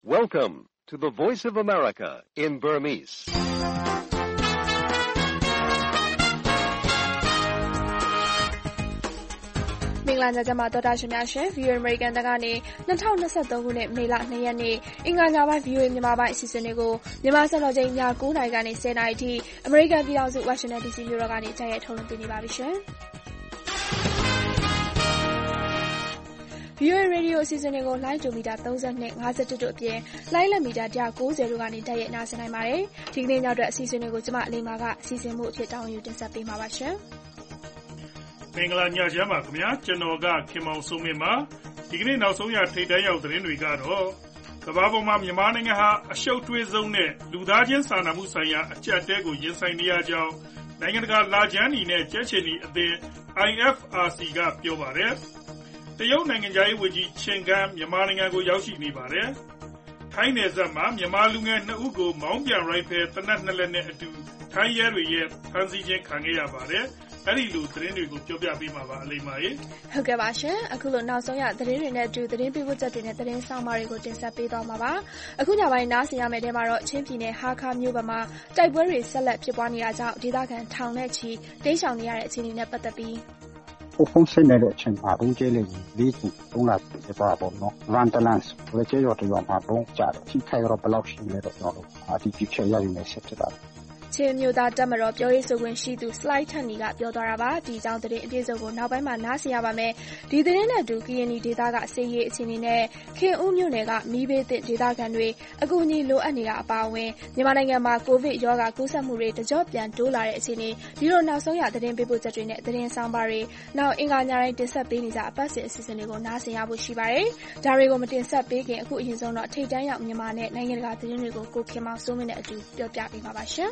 Welcome to the Voice of America in Burmese. ။မင်္ဂလာညချမ်းပါတော်တာရှင်များရှင် VOA American တကနေ2023ခုနှစ်မေလ2ရက်နေ့အင်္ဂါညပိုင်း VOA မြန်မာပိုင်းအစီအစဉ်လေးကိုမြန်မာစံတော်ချိန်ည9:00နာရီကနေ10:00နာရီထိ American ပြည်ထောင်စု Washington DC မြို့တော်ကနေကြားရထုတ်လွှင့်ပေးနေပါပြီရှင်။ VOA Radio အစီအစဉ်တွေကို လိုင်းဒိုမီတာ32 51တို့အပြင်လိုင်းလက်မီတာ190တို့ကနေတိုက်ရိုက်နားဆင်နိုင်ပါတယ်။ဒီကနေ့ညအတွက်အစီအစဉ်တွေကိုကျမအလိမ္မာကအစီအစဉ်မှုအဖြစ်တောင်းယူတင်ဆက်ပေးမှာပါရှင်။မင်္ဂလာညချမ်းပါခင်ဗျာကျွန်တော်ကခင်မောင်စိုးမင်းပါဒီကနေ့နောက်ဆုံးရထိပ်တန်းရောက်သတင်းတွေကတော့ကမ္ဘာပေါ်မှာမြန်မာနိုင်ငံဟာအရှုပ်ထွေးဆုံးနဲ့လူသားချင်းစာနာမှုဆိုင်ရာအကျပ်အတည်းကိုရင်ဆိုင်နေရကြောင်းနိုင်ငံတကာလာချမ်းနီနဲ့ကြက်ချင်နီအသင်း IFRC ကပြောပါတယ်တရုတ်နိုင်ငံသားရေးဝန်ကြီးချင်းကန်းမြန်မာနိုင်ငံကိုရောက်ရှိနေပါတယ်ထိုင်းနယ်စပ်မှာမြန်မာလူငယ်2ဦးကိုမောင်းပြန်ရိုက်ဖယ်တနက်2လက်နဲ့အတူထိုင်းရဲတွေရဲ့ဖမ်းဆီးခြင်းခံခဲ့ရပါတယ်အဲ့ဒီလိုသတင်းတွေကိုပြောပြပေးမှာပါအလိမ္မာရေဟုတ်ကဲ့ပါရှင်အခုလိုနောက်ဆုံးရသတင်းတွေနဲ့အတူသတင်းပေးပို့ချက်တွေနဲ့သတင်းဆောင်မတွေကိုတင်ဆက်ပေးသွားမှာပါအခုညပိုင်းနားဆင်ရမယ့်တဲမှာတော့ချင်းပြည်နယ်ဟာခါမြို့ဘက်မှာတိုက်ပွဲတွေဆက်လက်ဖြစ်ပွားနေတာကြောင့်ဒေသခံထောင်နဲ့ချီတိမ်းရှောင်နေရတဲ့အခြေအနေနဲ့ပတ်သက်ပြီးဖုန်းဆက်နေတဲ့အချိန်မှာဘုံကျဲလေးလေးခုသုံးလာပြသွားပါတော့။ Vantalans ဝေကျရော်တော်မှာဘုံကြတယ်။ထိခိုက်တော့ဘယ်လောက်ရှိလဲတော့ကျွန်တော်တို့အတီးပြချက်ရယူနေဆက်ဖြစ်တာ။ချင်းမျိုးသားတက်မတော်ပြောရေးဆိုခွင့်ရှိသူ Slide ထန်နီကပြောသွားတာပါဒီအကြောင်းသတင်းအပြည့်စုံကိုနောက်ပိုင်းမှာနားဆင်ရပါမယ်ဒီသတင်းနဲ့အတူ KNY ဒေသကစေရေးအခြေအနေနဲ့ခင်ဦးမြို့နယ်ကမီးဘေးသင့်ဒေသခံတွေအကူအညီလိုအပ်နေတာအပါအဝင်မြန်မာနိုင်ငံမှာကိုဗစ်ရောဂါကူးစက်မှုတွေတကြော့ပြန်တိုးလာတဲ့အခြေအနေဒီလိုနောက်ဆုံးရသတင်းပေးပို့ချက်တွေနဲ့သတင်းဆောင်ပါတွေနောက်အင်္ဂါညတိုင်းတင်ဆက်ပေးနေကြအပတ်စဉ်အစီအစဉ်တွေကိုနားဆင်ရဖို့ရှိပါတယ်ဒါတွေကိုမတင်ဆက်ပေးခင်အခုအရင်ဆုံးတော့ထိတ်တန်းရောက်မြန်မာနဲ့နိုင်ငံတကာသတင်းတွေကိုကိုခင်မောင်စိုးမင်းနဲ့အတူပြောပြပေးပါပါရှင်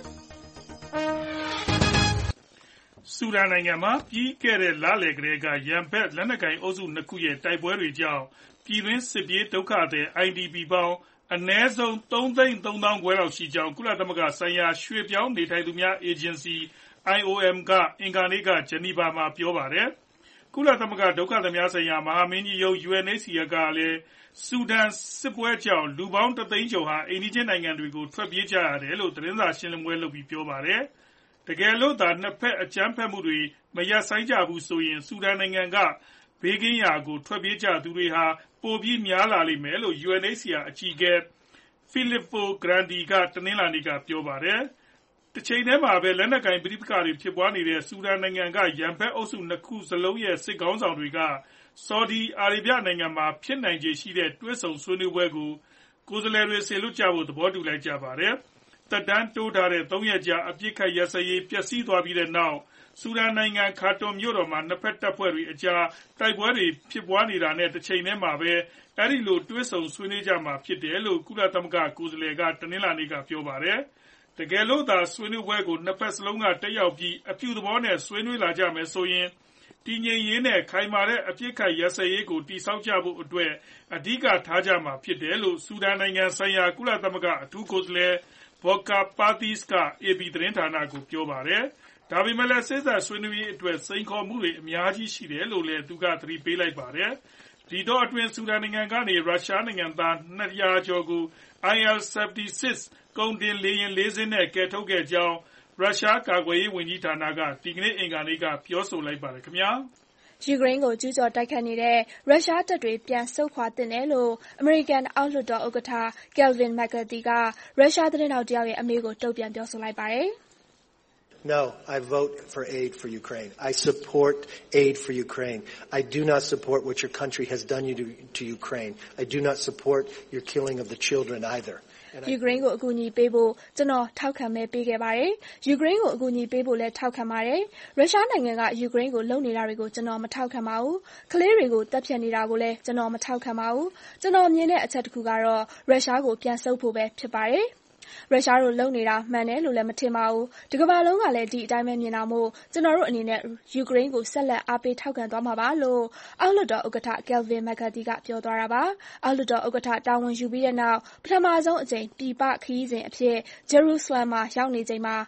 ဆူဒန်နိုင်ငံမှာပြီးခဲ့တဲ့လလယ်ကလေးကရန်ဘက်လက်နက်ကိုင်အုပ်စု2ခုရဲ့တိုက်ပွဲတွေကြောင့်ပြည်တွင်းစစ်ပြေးဒုက္ခသည် IDP ပေါင်းအနည်းဆုံး 3,300,000 ခွဲလောက်ရှိကြောင်းကုလသမဂ္ဂဆိုင်ရာရွှေ့ပြောင်းနေထိုင်သူများအေဂျင်စီ IOM ကအင်္ဂါနေ့ကဂျနီဗာမှာပြောပါတယ်။ကုလသမဂ္ဂဒုက္ခသည်များဆိုင်ရာမဟာမင်းကြီးရုံး UNHCR ကလည်းဆူဒန်စစ်ပွဲကြောင့်လူပေါင်း1သိန်းကျော်ဟာအိမ်နီးချင်းနိုင်ငံတွေကိုထွက်ပြေးကြရတယ်လို့သတင်းစာရှင်းလင်းပွဲလုပ်ပြီးပြောပါတယ်။တကယ်လို့သာနှစ်ဖက်အကြမ်းဖက်မှုတွေမရပ်ဆိုင်းကြဘူးဆိုရင်ဆူဒန်နိုင်ငံကဘေးကင်းရာကိုထွက်ပြေးကြသူတွေဟာပိုပြီးများလာလိမ့်မယ်လို့ UNHCR အကြီးအကဲ Filippo Grandi ကတနင်္လာနေ့ကပြောပါတယ်။တချိန်တည်းမှာပဲလက်နက်ကိုင်ပဋိပက္ခတွေဖြစ်ပွားနေတဲ့ဆူဒန်နိုင်ငံကရန်ဘက်အုပ်စု2ခုစလုံးရဲ့စစ်ကောင်းဆောင်တွေကဆော်ဒီအာရေဗျနိုင်ငံမှာဖြစ်နိုင်ခြေရှိတဲ့တွဲဆုံဆွေးနွေးပွဲကိုကိုယ်စားလှယ်တွေဆေလွတ်ကြဖို့သဘောတူလိုက်ကြပါတယ်။သက်တမ်းတိုးထားတဲ့3ရက်ကြာအပြစ်ခတ်ရစရေးပျက်စီးသွားပြီးတဲ့နောက်ဆူဒန်နိုင်ငံခါတွန်မြို့တော်မှာနှစ်ဖက်တပ်ဖွဲ့တွေအကြားတိုက်ပွဲတွေဖြစ်ပွားနေတာနဲ့တစ်ချိန်တည်းမှာပဲအဲဒီလိုတွဲဆုံဆွေးနွေးကြမှာဖြစ်တယ်လို့ကုလသမဂ္ဂကိုယ်စားလှယ်ကတနင်္လာနေ့ကပြောပါတယ်။တကယ်လို့သာဆွေးနွေးပွဲကိုနှစ်ဖက်စလုံးကတက်ရောက်ပြီးအပြုသဘောနဲ့ဆွေးနွေးလာကြမယ်ဆိုရင်တည်ငြိမ်ရေးနဲ့ခိုင်မာတဲ့အပြစ်ခတ်ရစရေးကိုတည်ဆောက်ကြဖို့အတွက်အဓိကထားကြမှာဖြစ်တယ်လို့ဆူဒန်နိုင်ငံဆိုင်ရာကုလသမဂ္ဂအထူးကိုယ်စားလှယ်Volker Perthes က AP သတင်းဌာနကိုပြောပါတယ်။ဒါပေမဲ့လည်းစေ့စပ်ဆွေးနွေးရေးအတွက်စိန်ခေါ်မှုတွေအများကြီးရှိတယ်လို့လည်းသူကသတိပေးလိုက်ပါတယ်။ဒီတော့အတွင်းဆူဒန်နိုင်ငံကနေရုရှားနိုင်ငံသား200ကျော်ကို IL-76 ကုန်တင်လေယာဉ်4စင်းနဲ့ကယ်ထုတ်ခဲ့ကြောင်းရုရှားကာကွယ်ရေးဝန်ကြီးဌာနကဒီကနေ့အင်္ဂါနေ့ကပြောဆိုလိုက်ပါတယ်ခင်ဗျာယူကရိန်းကိုကျူးကျော်တိုက်ခိုက်နေတဲ့ရုရှားတပ်တွေပြန်ဆုတ်ခွာသင့်တယ်လို့အမေရိကန်အောက်လွှတ်တော်ဥက္ကဋ္ဌ Kevin McCarthy ကရုရှားသတင်းထောက်တယောက်ရဲ့အမေးကိုတုံ့ပြန်ပြောဆိုလိုက်ပါတယ်။ No, I vote for aid for Ukraine. I support aid for Ukraine. I do not support what your country has done to Ukraine. I do not support your killing of the children either. ယူကရိန်းကိုအကူအညီပေးဖို့ကျွန်တော်ထောက်ခံမဲပေးခဲ့ပါတယ်။ယူကရိန်းကိုအကူအညီပေးဖို့လည်းထောက်ခံပါတယ်။ရုရှားနိုင်ငံကယူကရိန်းကိုလုပ်နေတာတွေကိုကျွန်တော်မထောက်ခံပါဘူး။ကလေးတွေကိုတပ်ဖြတ်နေတာကိုလည်းကျွန်တော်မထောက်ခံပါဘူး။ကျွန်တော်မြင်တဲ့အချက်တစ်ခုကတော့ရုရှားကိုပြန်ဆုတ်ဖို့ပဲဖြစ်ပါတယ်။ရုရှားတို့လုပ်နေတာမှန်တယ်လို့လည်းမထင်ပါဘူး။ဒီကမ္ဘာလုံးကလည်းဒီအတိုင်းပဲမြင်တာမို့ကျွန်တော်တို့အနေနဲ့ယူကရိန်းကိုဆက်လက်အားပေးထောက်ခံသွားမှာပါလို့အောက်လွှတ်တော်ဥက္ကဋ္ဌ Kevin McCarthy ကပြောသွားတာပါ။အောက်လွှတ်တော်ဥက္ကဋ္ဌတာဝန်ယူပြီးတဲ့နောက်ပထမဆုံးအကြိမ်ပြည်ပခရီးစဉ်အဖြစ်ဂျေရုဆလမ်မှာရောက်နေချိန်မှာ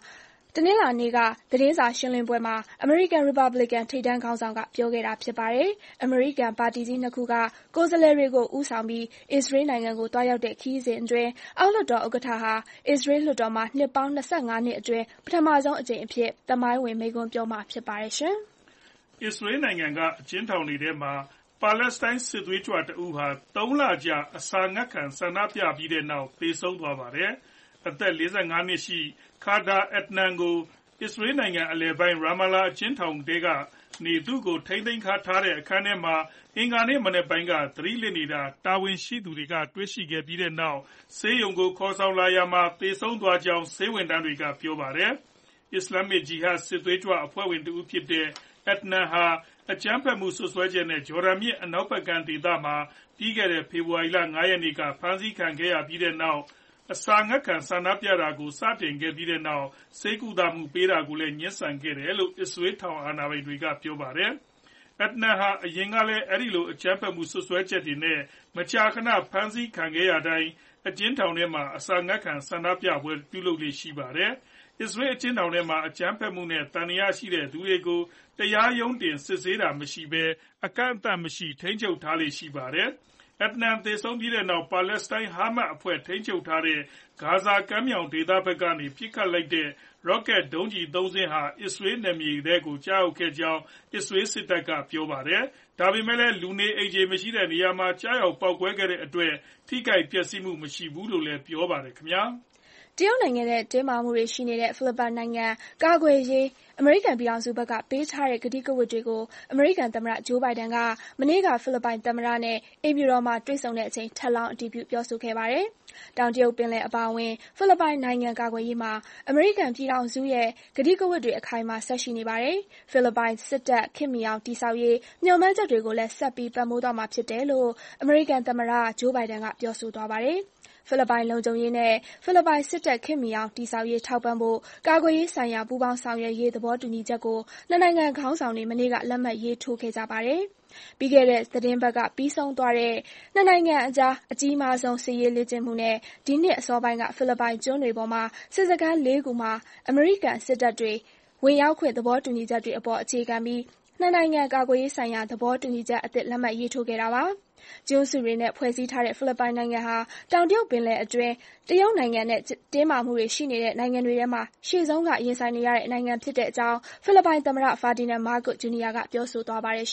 တနင်္လာနေ့ကသတင်းစာရှင်းလင်းပွဲမှာ American Republican ထိပ်တန်းခေါင်းဆောင်ကပြောခဲ့တာဖြစ်ပါတယ်။ American ပါတီကြီး 2 ခုကကိုယ်စားလှယ်တွေကိုဦးဆောင်ပြီး အစ္စရေးနိုင်ငံကိုသွားရောက်တဲ့ခရီးစဉ်အတွင်း အောက်လွှတ်တော်ဥက္ကဋ္ဌဟာ အစ္စရေးလွှတ်တော်မှာနှစ်ပေါင်း 25 နှစ်အတွင်း ပထမဆုံးအကြိမ်အဖြစ် သမိုင်းဝင်မိန့်ခွန်းပြောမှာဖြစ်ပါတယ်။အစ္စရေးနိုင်ငံကအကျဉ်းထောင်တွေထဲမှာပါလက်စတိုင်းစစ်သွေးကြွတဦးဟာ 3 လကြာအစာငတ်ခံဆန္ဒပြပြီးတဲ့နောက်သေဆုံးသွားပါတယ်။ အသက် 45 နှစ်ရှိ Khader Adnan ကို အစ္စရေးနိုင်ငံအလယ်ပိုင်း Ramallah အကျဉ်းထောင်ထဲကနေသူ့ကိုထိန်းသိမ်းထားတဲ့အခန်းထဲမှာ အင်္ဂါနေ့မနက်ပိုင်းက သတိလစ်နေတာတာဝန်ရှိသူတွေကတွေ့ရှိခဲ့ပြီးနောက်ဆေးရုံကိုခေါ်ဆောင်လာရာမှာသေဆုံးသွားကြောင်းဆေးဝန်ထမ်းတွေကပြောပါတယ်။ အစ္စလာမစ် ဂျီဟတ်စစ်သွေးကြွအဖွဲ့ဝင်တဦးဖြစ်တဲ့ Adnan ဟာ အကြမ်းဖက်မှုစွပ်စွဲချက်နဲ့ ဂျော်ဒန်မြစ်အနောက်ဘက်ကမ်းဒေသမှာပြီးခဲ့တဲ့ ဖေဖော်ဝါရီလ 5 ရက်နေ့ကဖမ်းဆီးခံခဲ့ရပြီးနောက်အစာငတ်ခံဆန္ဒပြတာကိုစတင်ခဲ့ပြီးနောက်ဆေးကုသမှုပေးတာကိုလည်းငြင်းဆန်ခဲ့တယ်လို့ အစ္စရေးထောင်အာဏာပိုင်တွေကပြောပါတယ်။ Adnan ဟာအရင်ကလည်းအဲဒီလိုအကြမ်းဖက်မှုစွပ်စွဲချက်တွေနဲ့မကြာခဏဖမ်းဆီးခံခဲ့ရတိုင်းအကျဉ်းထောင်ထဲမှာအစာငတ်ခံဆန္ဒပြပွဲပြုလုပ်လေ့ရှိပါတယ်။ အစ္စရေးအကျဉ်းထောင်ထဲမှာအကြမ်းဖက်မှုနဲ့သံသယရှိသူတွေကိုတရားရုံးတင်စစ်ဆေးတာမရှိဘဲအကန့်အသတ်မရှိထိန်းချုပ်ထားလေ့ရှိပါတယ်။ Adnan သေဆုံးပြီးနောက်ပါလက်စတိုင်းဟာမတ်စ်အဖွဲ့ထိန်းချုပ်ထားတဲ့ဂါဇာကမ်းမြောင်ဒေသဘက်ကနေပစ်ခတ်လိုက်တဲ့ Rocket ဒုံးကျည် 3 စင်းဟာ အစ္စရေးနယ်မြေထဲကိုကျရောက်ခဲ့ကြောင်း အစ္စရေးစစ်တပ်ကပြောပါတယ်။ ဒါပေမဲ့လည်းလူနေအိမ်ခြေမရှိတဲ့နေရာမှာကျရောက်ပေါက်ကွဲခဲ့တဲ့အတွက်ထိခိုက်ပျက်စီးမှုမရှိဘူးလို့လည်းပြောပါတယ်ခင်ဗျာ။တရုတ်နိုင်ငံနဲ့တင်းမာမှုတွေရှိနေတဲ့ဖိလစ်ပိုင်နိုင်ငံကာကွယ်ရေးအမေရိကန်ပြည်ထောင်စုဘက်ကပေးထားတဲ့ကတိကဝတ်တွေကိုအမေရိကန်သမ္မတဂျိုးဘိုင်ဒန်ကမနေ့ကဖိလစ်ပိုင်သမ္မတနဲ့အိမ်ဖြူတော်မှာတွေ့ဆုံချိန်ထပ်လောင်းအတည်ပြုပြောဆိုခဲ့ပါတယ်။တောင်တရုတ်ပင်လယ်အပါအဝင်ဖိလစ်ပိုင်နိုင်ငံကာကွယ်ရေးမှာအမေရိကန်ပြည်ထောင်စုရဲ့ကတိကဝတ်တွေအခိုင်အမာဆက်ရှိနေပါတယ်။ဖိလစ်ပိုင်စစ်တပ်ခေတ်မီအောင်တည်ဆောက်ရေးမျှော်မှန်းချက်တွေကိုလည်းဆက်ပြီးပံ့ပိုးသွားမှာဖြစ်တယ်လို့အမေရိကန်သမ္မတဂျိုးဘိုင်ဒန်ကပြောဆိုသွားပါတယ်။ဖိလစ်ပိုင်လုံခြုံရေးနဲ့ဖိလစ်ပိုင်စစ်တပ်ခေတ်မီအောင်တည်ဆောက်ရေးထောက်ပံ့ဖို့ကာကွယ်ရေးဆိုင်ရာပူးပေါင်းဆောင်ရွက်ရေးသဘောတူညီချက်ကိုနှစ်နိုင်ငံခေါင်းဆောင်တွေမနေ့ကလက်မှတ်ရေးထိုးခဲ့ကြပါတယ်။ပြီးခဲ့တဲ့သီတင်းပတ်ကပြီးဆုံးသွားတဲ့နှစ်နိုင်ငံအကြားအကြီးမားဆုံးစစ်ရေးလေ့ကျင့်မှုနဲ့ဒီနှစ်အစောပိုင်းကဖိလစ်ပိုင်ကျွန်းတွေပေါ်မှာစစ်စခန်း 4 ခုမှာအမေရိကန်စစ်တပ်တွေဝင်ရောက်ခွင့်သဘောတူညီချက်တွေအပေါ်အခြေခံပြီးနှစ်နိုင်ငံကာကွယ်ရေးဆိုင်ရာသဘောတူညီချက်အသစ်လက်မှတ်ရေးထိုးခဲ့တာပါ။ကျွန်းစုတွေနဲ့ဖွဲ့စည်းထားတဲ့ဖိလစ်ပိုင်နိုင်ငံဟာတောင်တရုတ်ပင်လယ်အတွင်းတရုတ်နိုင်ငံနဲ့တင်းမာမှုတွေရှိနေတဲ့နိုင်ငံတွေထဲမှာရှေ့ဆုံးကရင်ဆိုင်နေရတဲ့နိုင်ငံဖြစ်တဲ့အကြောင်းဖိလစ်ပိုင်သမ္မတ Ferdinand Marcos Jr. ကပြောဆိုသွားပါတယ်။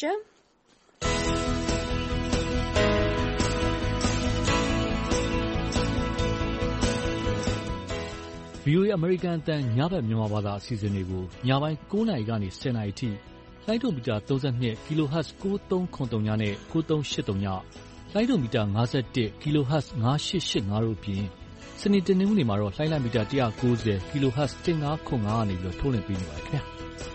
VOA အမေရိကန်အသံညဘက်မြန်မာဘာသာအစီအစဉ်တွေကိုညပိုင်း 9 နာရီကနေ 10 နာရီထိလိုင်းဒိုမီတာ 32 kHz 9373နဲ့ 9383ညလိုင်းဒိုမီတာ 51 kHz 9885တို့အပြင်စနေတနင်္ဂနွေမှာတော့လိုင်းလမီတာ 190 kHz 1505ကနေထုတ်လွှင့်ပေးနေပါတယ်ခင်ဗျာ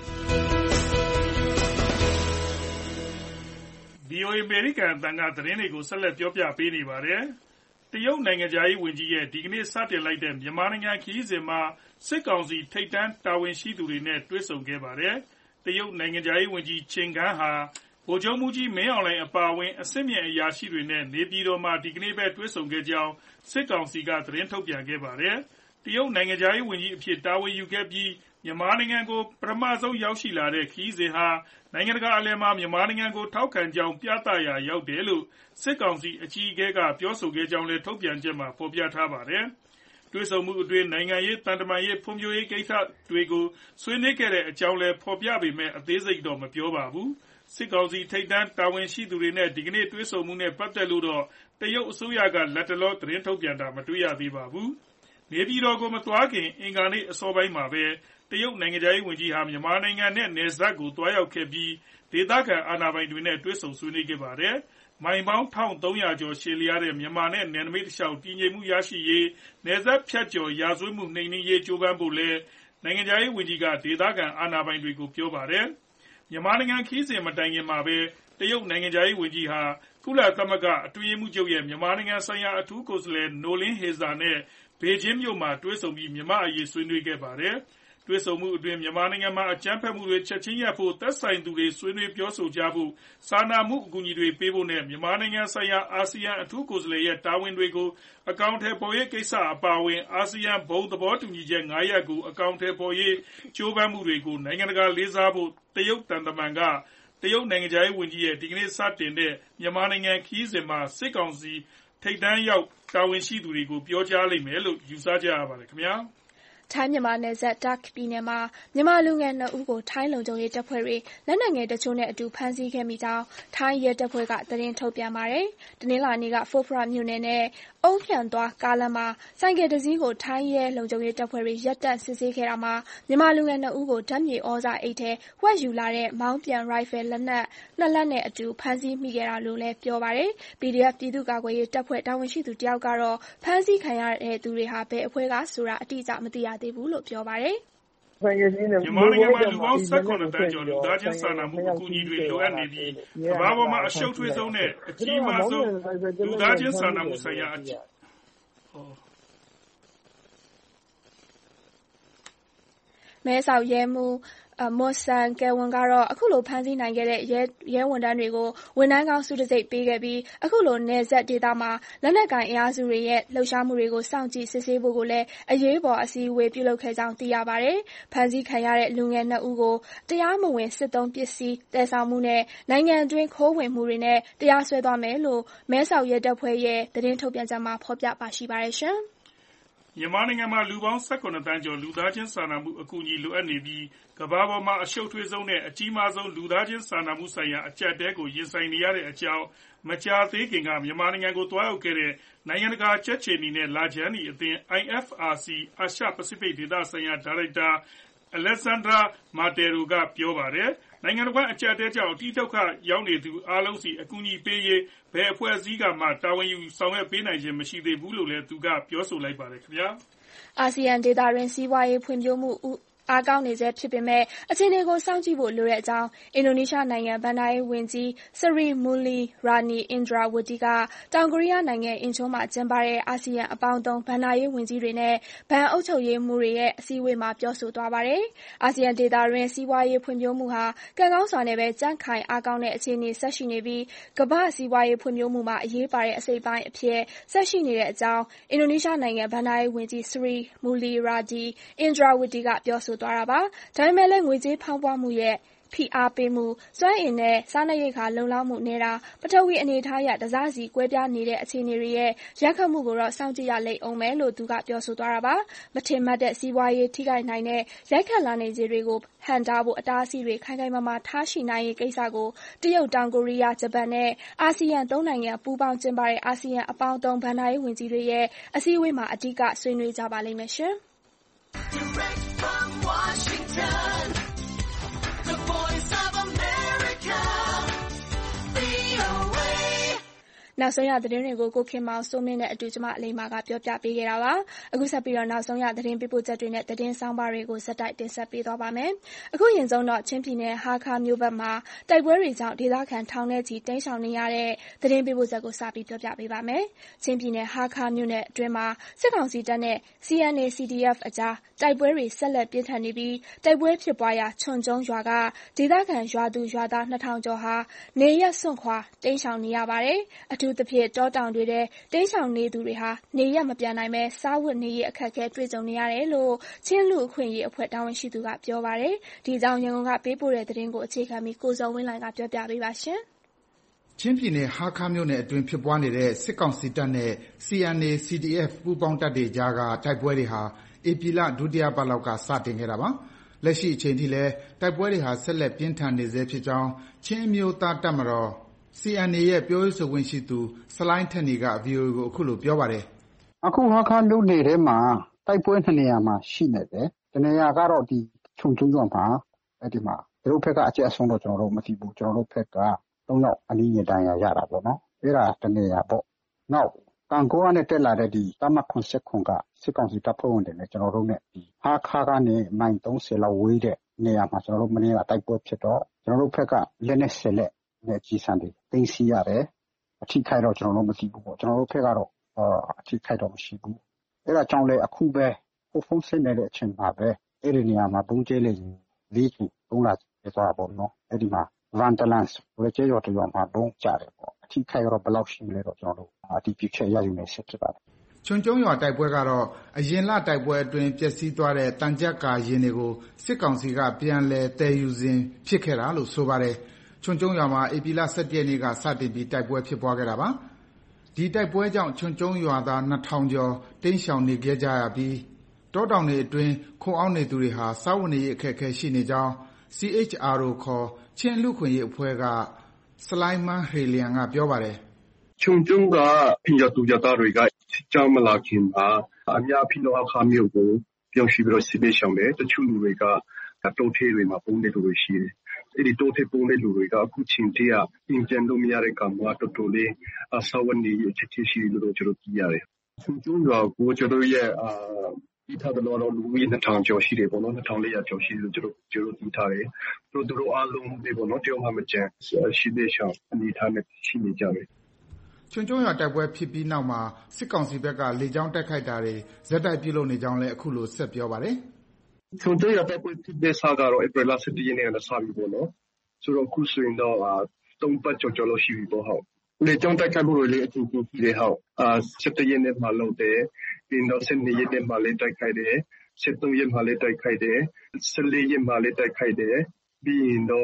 ။ VOA အမေရိကန်အသံကသတင်းတွေကိုဆက်လက်ပြောပြပေးနေပါတယ်။တရုတ်နိုင်ငံခြားရေးဝန်ကြီးရဲ့ဒီကနေ့စတင်လိုက်တဲ့မြန်မာနိုင်ငံခရီးစဉ်မှာစစ်ကောင်စီထိပ်တန်းတာဝန်ရှိသူတွေနဲ့တွေ့ဆုံခဲ့ပါတယ်။တရုတ်နိုင်ငံခြားရေးဝန်ကြီးချင်ဂန်းဟာဗိုလ်ချုပ်မှူးကြီးမင်းအောင်လှိုင်အပါအဝင်အဆင့်မြင့်အရာရှိတွေနဲ့နေပြည်တော်မှာဒီကနေ့ပဲတွေ့ဆုံခဲ့ကြောင်းစစ်ကောင်စီကသတင်းထုတ်ပြန်ခဲ့ပါတယ်။တရုတ်နိုင်ငံခြားရေးဝန်ကြီးအဖြစ်တာဝန်ယူခဲ့ပြီးမြန်မာနိုင်ငံကိုပထမဆုံးရောက်ရှိလာတဲ့ခရီးစဉ်ဟာနိုင်ငံတကာအလယ်မှာမြန်မာနိုင်ငံကိုထောက်ခံကြောင်းပြသရာရောက်တယ်လို့စစ်ကောင်စီအကြီးအကဲကပြောဆိုခဲ့ကြောင်းလည်းထုတ်ပြန်ချက်မှာဖော်ပြထားပါတယ်။တွေ့ဆုံမှုအတွင်းနိုင်ငံရေး၊သံတမန်ရေး၊ဖွံ့ဖြိုးရေးကိစ္စတွေကိုဆွေးနွေးခဲ့တဲ့အကြောင်းလည်းဖော်ပြပေမဲ့အသေးစိတ်တော့မပြောပါဘူး။စစ်ကောင်စီထိပ်တန်းတာဝန်ရှိသူတွေနဲ့ဒီကနေ့တွေ့ဆုံမှုနဲ့ပတ်သက်လို့တော့တရုတ်အစိုးရကလတ်တလောသတင်းထုတ်ပြန်တာမတွေ့ရသေးပါဘူး။နေပြည်တော်ကိုမသွားခင်အင်္ဂါနေ့အစောပိုင်းမှာပဲတရုတ်နိုင်ငံခြားရေးဝန်ကြီးဟာမြန်မာနိုင်ငံနဲ့နယ်စပ်ကိုသွားရောက်ခဲ့ပြီးဒေသခံအာဏာပိုင်တွေနဲ့တွေ့ဆုံဆွေးနွေးခဲ့ပါတယ်။မိုင်ပေါင်း 1300 ကျော်ရှည်လျားတဲ့မြန်မာနဲ့နယ်နိမိတ်တလျှောက်တည်ငြိမ်မှုရရှိရေးနယ်စပ်ဖြတ်ကျော်ရာဇဝတ်မှုနှိမ်နင်းရေးကြိုးပမ်းဖို့လည်းနိုင်ငံခြားရေးဝန်ကြီးကဒေသခံအာဏာပိုင်တွေကိုပြောပါတယ်။မြန်မာနိုင်ငံခရီးစဉ်မတိုင်ခင်မှာပဲတရုတ်နိုင်ငံခြားရေးဝန်ကြီးဟာကုလသမဂ္ဂအတွင်းရေးမှူးချုပ်ရဲ့မြန်မာနိုင်ငံဆိုင်ရာအထူးကိုယ်စားလှယ်Noeleen Heyzer နဲ့ဘေကျင်းမြို့မှာတွေ့ဆုံပြီးမြန်မာ့အရေးဆွေးနွေးခဲ့ပါတယ်။တွေ့ဆုံမှုအတွင်းမြန်မာနိုင်ငံမှာအကြမ်းဖက်မှုတွေချက်ချင်းရပ်ဖို့သက်ဆိုင်သူတွေဆွေးနွေးပြောဆိုကြဖို့စာနာမှုအကူအညီတွေပေးဖို့နဲ့မြန်မာနိုင်ငံဆိုင်ရာအာဆီယံအထူးကိုယ်စားလှယ်ရဲ့တာဝန်တွေကိုအကောင့်ထဲပေါ်ရေးကိစ္စအပါအဝင်အာဆီယံဘုံသဘောတူညီချက်9ရပ်ကိုအကောင့်ထဲပေါ်ရေးကြိုးပမ်းမှုတွေကိုနိုင်ငံတကာလေးစားဖို့တရုတ်တန်တမန်ကတရုတ်နိုင်ငံခြားရေးဝန်ကြီးရဲ့ဒီကနေ့စတင်တဲ့မြန်မာနိုင်ငံခရီးစဉ်မှာစစ်ကောင်စီထိပ်တန်းရောက်တာဝန်ရှိသူတွေကိုပြောကြားလိမ့်မယ်လို့ယူဆကြရပါတယ်ခင်ဗျာထိုင်းမြန်မာနယ်စပ်တာ့ခ်ပြည်နယ်မှာမြန်မာလူငယ်2ဦးကိုထိုင်းလုံခြုံရေးတပ်ဖွဲ့တွေလက်နက်ငယ်တချို့နဲ့အတူဖမ်းဆီးခဲ့မိကြောင်းထိုင်းရဲတပ်ဖွဲ့ကသတင်းထုတ်ပြန်ပါတယ်။တနင်္လာနေ့ကဖိုဖရမြို့နယ်နဲ့အုန်းဖြန်သွားကားလမ်းမှာဆိုင်ကယ်တစ်စီးကိုထိုင်းရဲလုံခြုံရေးတပ်ဖွဲ့တွေရပ်တန့်စစ်ဆေးခဲ့တာမှာမြန်မာလူငယ်2ဦးကိုဓာတ်မြေဩဇာအိတ်ထဲဝှက်ယူလာတဲ့မောင်းပြန်ရိုင်ဖယ်လက်နက်2လက်နဲ့အတူဖမ်းဆီးမိခဲ့တာလို့လည်းပြောပါတယ်။ PDF ပြည်သူ့ကာကွယ်ရေးတပ်ဖွဲ့တာဝန်ရှိသူတယောက်ကတော့ဖမ်းဆီးခံရတဲ့သူတွေဟာဘယ်အဖွဲ့ကဆိုတာအတိအကျမသိရသေးဘူးလို့ပြောပါတယ်။မြန်မာနိုင်ငံမှာလူပေါင်း18တန်းကျော်လူသားချင်းစာနာမှုအကူအညီတွေလိုအပ်နေပြီးကမ္ဘာပေါ်မှာအရှုပ်ထွေးဆုံးနဲ့အကြီးမားဆုံးလူသားချင်းစာနာမှုဆိုင်ရာမဲဆောက်ရဲမှူးမော်ဆန်ကယ်ဝန်ကတော့အခုလိုဖမ်းဆီးနိုင်ခဲ့တဲ့ရဲဝန်ထမ်းတွေကိုဝန်ထမ်းကောင်းဆုတံဆိပ်ပေးခဲ့ပြီးအခုလိုနယ်စပ်ဒေသမှာလက်နက်ကိုင်အင်အားစုတွေရဲ့လှုပ်ရှားမှုတွေကိုစောင့်ကြည့်စစ်ဆေးဖို့ကိုလည်းအရေးပေါ်အစည်းအဝေးပြုလုပ်ခဲ့ကြောင်းသိရပါတယ်။ဖမ်းဆီးခံရတဲ့လူငယ်2ဦးကိုတရားမဝင်စစ်သုံးပစ္စည်းတည်ဆောင်မှုနဲ့နိုင်ငံအတွင်းခိုးဝင်မှုတွေနဲ့တရားစွဲသွားမယ်လို့မဲဆောက်ရဲတပ်ဖွဲ့ရဲ့သတင်းထုတ်ပြန်ချက်မှာဖော်ပြပါရှိပါတယ်ရှင်။မြန်မာနိုင်ငံမှာလူပေါင်း18တန်းကျော်လူသားချင်းစာနာမှုအကူအညီလိုအပ်နေပြီးကမ္ဘာပေါ်မှာအရှုပ်ထွေးဆုံးနဲ့အကြီးမားဆုံးလူသားချင်းစာနာမှုဆိုင်ရာအကျပ်အတည်းကိုရင်ဆိုင်နေရတဲ့အကြောင်းမကြာသေးခင်ကမြန်မာနိုင်ငံကိုတွားရောက်ခဲ့တဲ့နိုင်ငံတကာကြက်ခြေနီနဲ့လာဂျန်နီအသင်း IFRC အာရှပစိဖိတ်ဒေသဆိုင်ရာဒါရိုက်တာAlexandra Martero ကပြောပါတယ်။နိုင်ငံတော်အကြပ်အတည်းကြောင့်အတိဒုက္ခရောက်နေသူအားလုံးစီအကူအညီပေးရေးဘယ်အဖွဲ့အစည်းကမှတာဝန်ယူဆောင်ရွက်ပေးနိုင်ခြင်းမရှိသေးဘူးလို့လည်းသူကပြောဆိုလိုက်ပါတယ်ခင်ဗျာ။အာဆီယံဒေသတွင်းစီးပွားရေးဖွံ့ဖြိုးမှုအားကောင်းနေဆဲဖြစ်ပေမဲ့အခြေအနေကိုစောင့်ကြည့်ဖို့လိုတဲ့အကြောင်းအင်ဒိုနီးရှားနိုင်ငံဘဏ္ဍာရေးဝန်ကြီး Sri Mulyani Indrawati ကတောင်ကိုရီးယားနိုင်ငံအင်ချွန်းမှာကျင်းပတဲ့အာဆီယံအပေါင်းအသင်းဘဏ္ဍာရေးဝန်ကြီးတွေနဲ့ဘဏ်အုပ်ချုပ်ရေးမှူးတွေရဲ့အစည်းအဝေးမှာပြောဆိုသွားပါတယ်။အာဆီယံဒေသတွင်းစီးပွားရေးဖွံ့ဖြိုးမှုဟာကံကောင်းစွာနဲ့ပဲကြံ့ခိုင်အားကောင်းတဲ့အခြေအနေဆက်ရှိနေပြီးကမ္ဘာ့စီးပွားရေးဖွံ့ဖြိုးမှုမှာအရေးပါတဲ့အစိတ်အပိုင်းအဖြစ်ဆက်ရှိနေတဲ့အကြောင်းအင်ဒိုနီးရှားနိုင်ငံဘဏ္ဍာရေးဝန်ကြီး Sri Mulyani Indrawati ကပြောဆိုသွားတာပါ။ဒါပေမဲ့လည်းငွေကြေးဖောင်းပွမှုရဲ့ဖိအားပေးမှုစွမ်းအင်နဲ့စားနပ်ရိက္ခာလုံလောက်မှုနေတာပထဝီအနေအထားအရတစစီကွဲပြားနေတဲ့အခြေအနေတွေရဲ့ရိုက်ခတ်မှုကိုတော့စောင့်ကြည့်ရလိမ့်အောင်မယ်လို့သူကပြောဆိုသွားတာပါမထင်မှတ်တဲ့စီးပွားရေးထိခိုက်နိုင်တဲ့ရိုက်ခတ်လာနေခြေတွေကိုဟန့်တားဖို့အတားအဆီးတွေခိုင်ခိုင်မာမာထားရှိနိုင်ရေးကိစ္စကိုတရုတ်တောင်ကိုရီးယားဂျပန်နဲ့အာဆီယံ3နိုင်ငံပူးပေါင်းကျင်းပတဲ့အာဆီယံအပေါင်းအသင်းဘဏ္ဍာရေးဝန်ကြီးတွေရဲ့အစည်းအဝေးမှာအဓိကဆွေးနွေးကြပါလိမ့်မယ်ရှင်နောက်ဆုံးရသတင်းတွေကိုကိုခင်မောင်စိုးမင်းနဲ့အတူကျမအလိမ္မာကပြောပြပေးခဲ့တာပါအခုဆက်ပြီးတော့နောက်ဆုံးရသတင်းပေးပို့ချက်တွေနဲ့သတင်းဆောင်ပါတွေကိုစက်တိုက်တင်ဆက်ပေးသွားပါမယ်အခုရင်ဆုံးတော့ချင်းပြည်နယ်ဟာခါမြို့ဘက်မှာတိုက်ပွဲတွေကြောင့်ဒေသခံထောင်ထဲချီတိမ်းရှောင်နေရတဲ့သတင်းပေးပို့ချက်ကိုစပြီးပြောပြပေးပါမယ်ချင်းပြည်နယ်ဟာခါမြို့နယ်အတွင်းမှာစစ်ကောင်စီတပ်နဲ့ CNA CDF အကြားတိုက်ပွဲတွေဆက်လက်ပြင်းထန်နေပြီးတိုက်ပွဲဖြစ်ပွားရာချွန်ကျုံရွာကဒေသခံရွာသူရွာသား2000ကျော်ဟာနေရပ်စွန့်ခွာတိမ်းရှောင်နေရပါတယ်အထူးသဖြင့်တောတောင်တွေထဲတိမ်းရှောင်နေသူတွေဟာနေရပ်မပြန်နိုင်ပဲစားဝတ်နေရေးအခက်အခဲတွေ့ကြုံနေရတယ်လို့ချင်းလူအခွင့်အရေးအဖွဲ့တာဝန်ရှိသူကပြောပါတယ်ဒီအကြောင်းရန်ကုန်ကပေးပို့တဲ့သတင်းကိုအခြေခံပြီးကိုဇော်ဝင်းလှိုင်ကပြောပြပေးပါရှင်ချင်းပြည်နယ်ဟာခါမြို့နယ်အတွင်းဖြစ်ပွားနေတဲ့စစ်ကောင်စီတပ်နဲ့ CNA CDF ပူးပေါင်းတပ်တွေကြားကတိုက်ပွဲတွေဟာဧပြီလဒုတိယပတ်လောက်ကစတင်ခဲ့တာပါလက်ရှိအချိန်ထိလည်းတိုက်ပွဲတွေဟာဆက်လက်ပြင်းထန်နေဆဲဖြစ်ကြောင်းချင်းအမျိုးသားတပ်မတော် CNA ရဲ့ပြောရေးဆိုခွင့်ရှိသူဆလိုင်းထက်နီက VOA ကိုအခုလိုပြောပါတယ်အခုဟာခါမြို့နယ်ထဲမှာတိုက်ပွဲ2နေရာမှာရှိနေတယ်တနေရာကတော့ဒီခြုံကျုံရွာမှာအဲ့ဒီမှာတို့ဘက်ကအကျအဆုံးတော့ကျွန်တော်တို့မသိဘူးကျွန်တော်တို့ဘက်က3ယောက်အနည်းငယ်တန်းရတာပေါ့နော်အဲ့ဒါတနေရာပေါ့နောက်တန်ကိုကနေတက်လာတဲ့ဒီတမခွန်ဆက်ခွန်ကစစ်ကောင်စီတပ်ဖွဲ့ဝင်တွေနဲ့ကျွန်တော်တို့ ਨੇ ဒီဟာခါကနေမိုင်30လောက်ဝေးတဲ့နေရာမှာကျွန်တော်တို့မနေ့ကတိုက်ပွဲဖြစ်တော့ကျွန်တော်တို့ဘက်ကလက်နဲ့ဆက်လက်နဲ့ကြီးစံတွေတင်းစီရတယ်အထိခိုက်တော့ကျွန်တော်တို့မသိဘူးပေါ့ကျွန်တော်တို့ဘက်ကတော့အထိခိုက်တော့မရှိဘူးအဲ့ဒါကြောင့်လေအခုပဲဖုန်းဆက်နေတဲ့အချိန်မှာပဲအဲ့ဒီနေရာမှာဘုံကျဲလေလေးခု3လကျသွားပေါ့နော်အဲ့ဒီမှာ Vantalans ဘယ်ကျဲရော်တရော်မှာဘုံကျတယ်ပေါ့အထိခိုက်တော့ဘယ်လောက်ရှိမလဲတော့ကျွန်တော်တို့အတိအကျရယူနေဆက်ဖြစ်ပါတယ်ချွန်ကျုံရွာတိုက်ပွဲကတော့အရင်လတိုက်ပွဲအတွင်းပျက်စီးသွားတဲ့တန်ကြပ်ကာရင်တွေကိုစစ်ကောင်စီကပြန်လည်တည်ယူစဉ်ဖြစ်ခဲ့တာလို့ဆိုပါတယ်ချွန်ကျုံရွာမှာဧပြီလ17ရက်နေ့ကစတင်ပြီးတိုက်ပွဲဖြစ်ပွားခဲ့တာပါဒီတိုက်ပွဲကြောင့်ချွန်ကျုံရွာသား2000ကျော်တိမ်းရှောင်နေခဲ့ကြရပြီးတောတောင်တွေအတွင်းခုံအောင်နေသူတွေဟာစာဝတ်နေရေးအခက်အခဲရှိနေကြောင်း CHRO ခေါ်ချင်းလူခွင့်ရေးအဖွဲ့ကစလိုင်းမန်ဟေလျံကပြောပါတယ်ချွန်ကျုံကရတူရတာတွေကကြောင်းမလာခင်မှာအများပြည်တော်အခါမျိုးကိုပြောင်းရှိပြီးတော့စစ်ပေးဆောင်တယ်တချို့လူတွေကတိုးထေးတွေမှာပုံနေလူတွေရှိတယ်အဲ့ဒီတိုးထေးပုံနေလူတွေကအခုချင်းတည်းအင်ဂျင်တို့မရတဲ့ကံမှာတော်တော်လေးအဆဝနီအချက်ချင်းရှိလို့ကျွန်တော်ကြည့်ရတယ်ချွန်ကျုံကကိုကျွန်တော်ရဲ့ဒီထားတဲ့တော့လူကြီး2000ကျော်ရှိတယ်ပေါ့နော်2400ကျော်ရှိတယ်ကျွန်တော်ဒီထားတယ်သူတို့အားလုံးဒီပေါ့နော်တယောက်မှမကျန်ရှိသေးရှောင်းအနေထားနဲ့ရှိနေကြတယ်ချွန်ကျုံရွာတိုက်ပွဲဖြစ်ပြီးနောက်မှာစစ်ကောင်စီဘက်ကလေကြောင်းတိုက်ခိုက်တာတွေဇက်တိုက်ပြုလုပ်နေကြောင်းလည်းအခုလိုဆက်ပြောပါတယ်ချွန်ကျုံရွာတိုက်ပွဲဖြစ်တဲ့စားကတော့ဧပြီလ17ရက်နေ့ကစပြီပေါ့နော်ဆိုတော့ခုဆိုရင်တော့3ပတ်ကျော်လို့ရှိပြီပေါ့ဟုတ်လေကြောင်းတိုက်ခိုက်မှုတွေလည်းအကျဉ်းချုပ်ပြီးတယ်ဟုတ်17ရက်နေ့မှာလုပ်တယ်ပြီးတော့12ရက်နေ့မှာလည်းတိုက်ခိုက်တယ်13ရက်မှာလည်းတိုက်ခိုက်တယ်14ရက်မှာလည်းတိုက်ခိုက်တယ်ပြီးရင်တော့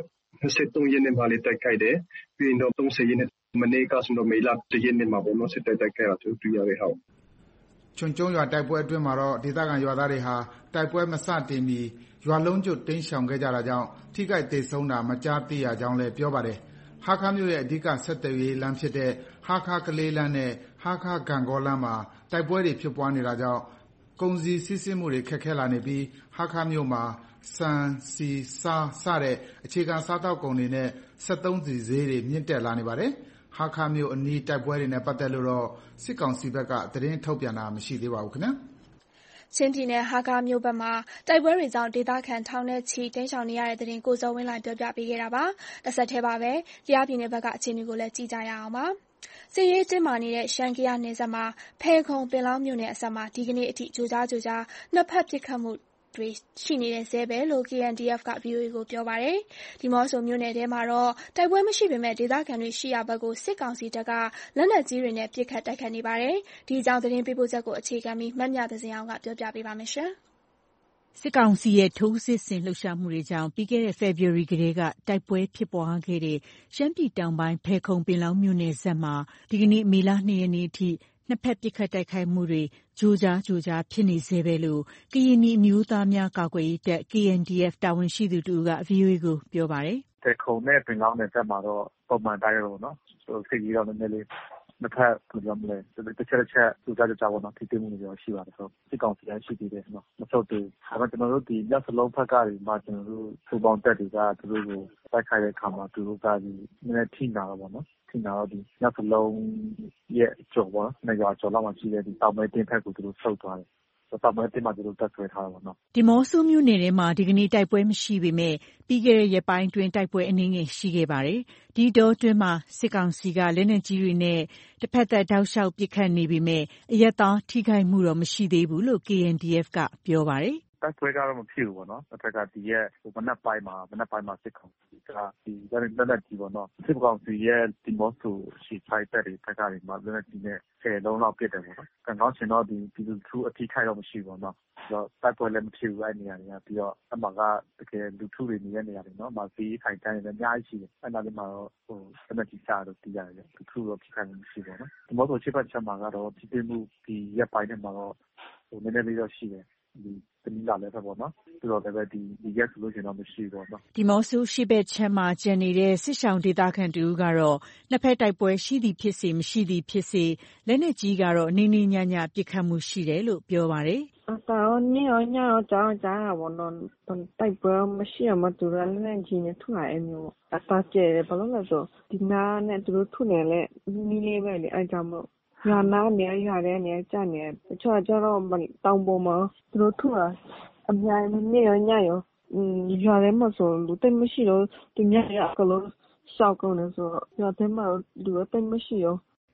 23ရက်နေ့မှာလည်းတိုက်ခိုက်တယ်ပြီးရင်တော့30ရက်နေ့မနေ့ကဆိုတော့မေလ1ရက်နေ့မှာပေါ့နော်စစ်တိုက်ခိုက်တာတွေ့ရတယ်ဟုတ်ချွန်ကျုံရွာတိုက်ပွဲအတွင်းမှာတော့ဒေသခံရွာသားတွေဟာတိုက်ပွဲမစတင်မီရွာလုံးကျွတ်တိမ်းရှောင်ခဲ့ကြတာကြောင့်ထိခိုက်ဒေဆုံးတာမကြားသိရကြောင်းလည်းပြောပါတယ်ဟာခါမြို့ရဲ့အဓိကဆက်သွယ်ရေးလမ်းဖြစ်တဲ့ဟာခါကလေးလမ်းနဲ့ဟာခါဂံကောလမ်းမှာတိုက်ပွဲတွေဖြစ်ပွားနေတာကြောင့်ကုန်စည်စီးဆင်းမှုတွေခက်ခဲလာနေပြီးဟာခါမြို့မှာဆန်စီစားစတဲ့အခြေခံစားသောက်ကုန်တွေနဲ့73စီဈေးတွေမြင့်တက်လာနေပါတယ်ဟာခါမြို့အနီးတိုက်ပွဲတွေနဲ့ပတ်သက်လို့တော့စစ်ကောင်စီဘက်ကသတင်းထုတ်ပြန်တာမရှိသေးပါဘူးခင်ဗျာချင်းပြည်နယ်ဟာခါမြို့ဘက်မှာတိုက်ပွဲတွေကြောင့်ဒေသခံထောင်နဲ့ချီတိမ်းရှောင်နေရတဲ့သတင်းကိုဇော်ဝင်းလှိုင်ပြောပြပေးခဲ့တာပါ။တစ်ဆက်တည်းပါပဲ။ကြားပြည်နယ်ဘက်ကအခြေအနေကိုလည်းကြည့်ကြရအောင်ပါ။စစ်ရေးတင်းမာနေတဲ့ရှမ်းကယားနယ်စပ်မှာဖဲခုံပင်လောင်းမြို့နယ်အစပ်မှာဒီကနေ့အထိကြိုကြားနှစ်ဖက်ပစ်ခတ်မှုတွေရှိနေတဲ့ဆဲပဲလို့ KNDF က VOA ကိုပြောပါတယ်။ဒီမော့ဆိုမြို့နယ်ထဲမှာတော့တိုက်ပွဲမရှိပေမဲ့ဒေသခံတွေရှိရာဘက်ကိုစစ်ကောင်စီတပ်ကလက်နက်ကြီးတွေနဲ့ပစ်ခတ်တိုက်ခိုက်နေပါတယ်။ဒီအကြောင်းသတင်းပေးပို့ချက်ကိုအခြေခံပြီးမမြသဇင်အောင်ကပြောပြပေးပါမယ်။စစ်ကောင်စီရဲ့ထိုးစစ်ဆင်လှုပ်ရှားမှုတွေကြောင့်ပြီးခဲ့တဲ့ဖေဖော်ဝါရီကတည်းကတိုက်ပွဲဖြစ်ပွားခဲ့တဲ့ရှမ်းပြည်တောင်ပိုင်းဖဲခုံပင်လောင်းမြို့နယ်ဆက်မှာဒီကနေ့မေလ2ရက်နေ့အထိနှစ်ဖက်ပစ်ခတ်တိုက်ခိုက်မှုတွေကြိုကြားဖြစ်နေစေပဲလို့ကရင်နီအမျိုးသားများကာကွယ်ရေးတပ် KNDF တာဝန်ရှိသူတူက VOA ကိုပြောပါတယ်ဖဲခုံနဲ့ပင်လောင်းနယ်ဆက်မှာတော့ပုံမှန်တိုင်းရောနော်စစ်ကြီးတော့နည်းနည်းလေးနှစ်ဖက်ပြောမလဲတစ်ချက်ကြိုးစားကြပါတော့ထိတွေ့မှုတွေရှိပါတယ်ဆိုစစ်ကောင်စီကရှိသေးတယ်နော်မဟုတ်သေးဘူးဒါပေမဲ့ကျွန်တော်တို့ဒီမြောက်စလုံးဖက်ကတွေမှာကျွန်တော်တို့စူပေါင်းတက်တွေကသူတို့ကိုတိုက်ခိုက်တဲ့အခါမှာသူတို့ကဒီနည်းနည်းထိနာတော့ဗောနော်ထိနာတော့ဒီမြောက်စလုံးရဲ့ကျော်ဗောနော်နေရာကျော်လောက်မှရှိတဲ့ဒီတောင်မဲတင်းဖက်ကိုသူတို့ဆုတ်သွားတယ်တောင်မဲတင်းမှာသူတို့တက်ဆွဲထားတယ်ဗောနော်ဒီမော့ဆိုမြို့နယ်ထဲမှာဒီကနေ့တိုက်ပွဲမရှိပေမဲ့ပြီးခဲ့တဲ့ရက်ပိုင်းတွင်တိုက်ပွဲအနည်းငယ်ရှိခဲ့ပါတယ်ဒီတောအတွင်းမှာစစ်ကောင်စီကလက်နက်ကြီးတွေနဲ့တစ်ဖက်သက်တောက်လျှောက်ပစ်ခတ်နေပေမဲ့အရက်သားထိခိုက်မှုတော့မရှိသေးဘူးလို့ KNDF ကပြောပါတယ်တိုက်ပွဲကတော့မဖြစ်ဘူးပေါ့နော်တစ်ဖက်ကဒီရဲ့မနက်ပိုင်းမှာစစ်ကောင်စီကဒီလက်နက်ကြီးပေါ့နော်စစ်ကောင်စီရဲ့ဒီမော့ဆိုရှီဖိုက်တက်တွေဖက်ကတွေမှာလက်နက်ကြီးနဲ့10လုံးလောက်ပစ်တယ်ပေါ့နော်ကံကောင်းချင်တော့ဒီလူထုအထိခိုက်တော့မရှိဘူးပေါ့နော်ဆိုတော့တိုက်ပွဲလည်းမဖြစ်ဘူးအဲ့နေရာတွေကပြီးတော့အမှကတကယ်လူထုတွေနေတဲ့နေရာတွေနော်မှာစီးထိုင်တန်းတွေလည်းအများကြီးရှိတယ်အဲ့နာတွေမှာတော့လက်နက်ကြီးစားတော့တီးရတယ်လူထုတော့ထိခိုက်မှုမရှိဘူးပေါ့နော်ဒီမော့ဆိုရှီဖိုက်ချက်မှာကတော့ထိတွေ့မှုဒီရက်ပိုင်းထဲမှာတော့နည်းနည်းလေးတော့ရှိတယ်ဒီတနည်းလာလဲဖက်ပေါ့နော်ပြီးတော့လည်းပဲဒီရက်ဆိုလို့ရှိရင်တော့မရှိဘူးပေါ့နော်ဒီမော့ဆိုရှေ့ဘက်ချမ်းမှာကျန်နေတဲ့စစ်ဆောင်ဒေသခံတူကတော့နှစ်ဖက်တိုက်ပွဲရှိသည်ဖြစ်စေမရှိသည်ဖြစ်စေလက်နက်ကြီးကတော့နေနေညညပစ်ခတ်မှုရှိတယ်လို့ပြောပါတယ်တော့နေ့ရောညရောကြားတာပေါ့နော်တိုက်ပွဲမရှိရမှသူတို့လည်းလက်ကြီးနဲ့ထုလာအမျိုးအသားကျဲတယ်ဘာလို့လဲဆိုဒီနာနဲ့သူတို့ထုနေလဲနီးလေးပဲလေအဲ့ကြောင့်မို့ညာနာနေရတယ်နေကြနေတချို့ကျတော့တောင်ပေါ်မှာသူတို့ထူတာအများကြီးနေရောညရောရတယ်မဆိုလူတိတ်မရှိတော့သူညရအကလို့စောက်ကုန်လို့ဆိုရတယ်မလူတိတ်မရှိရော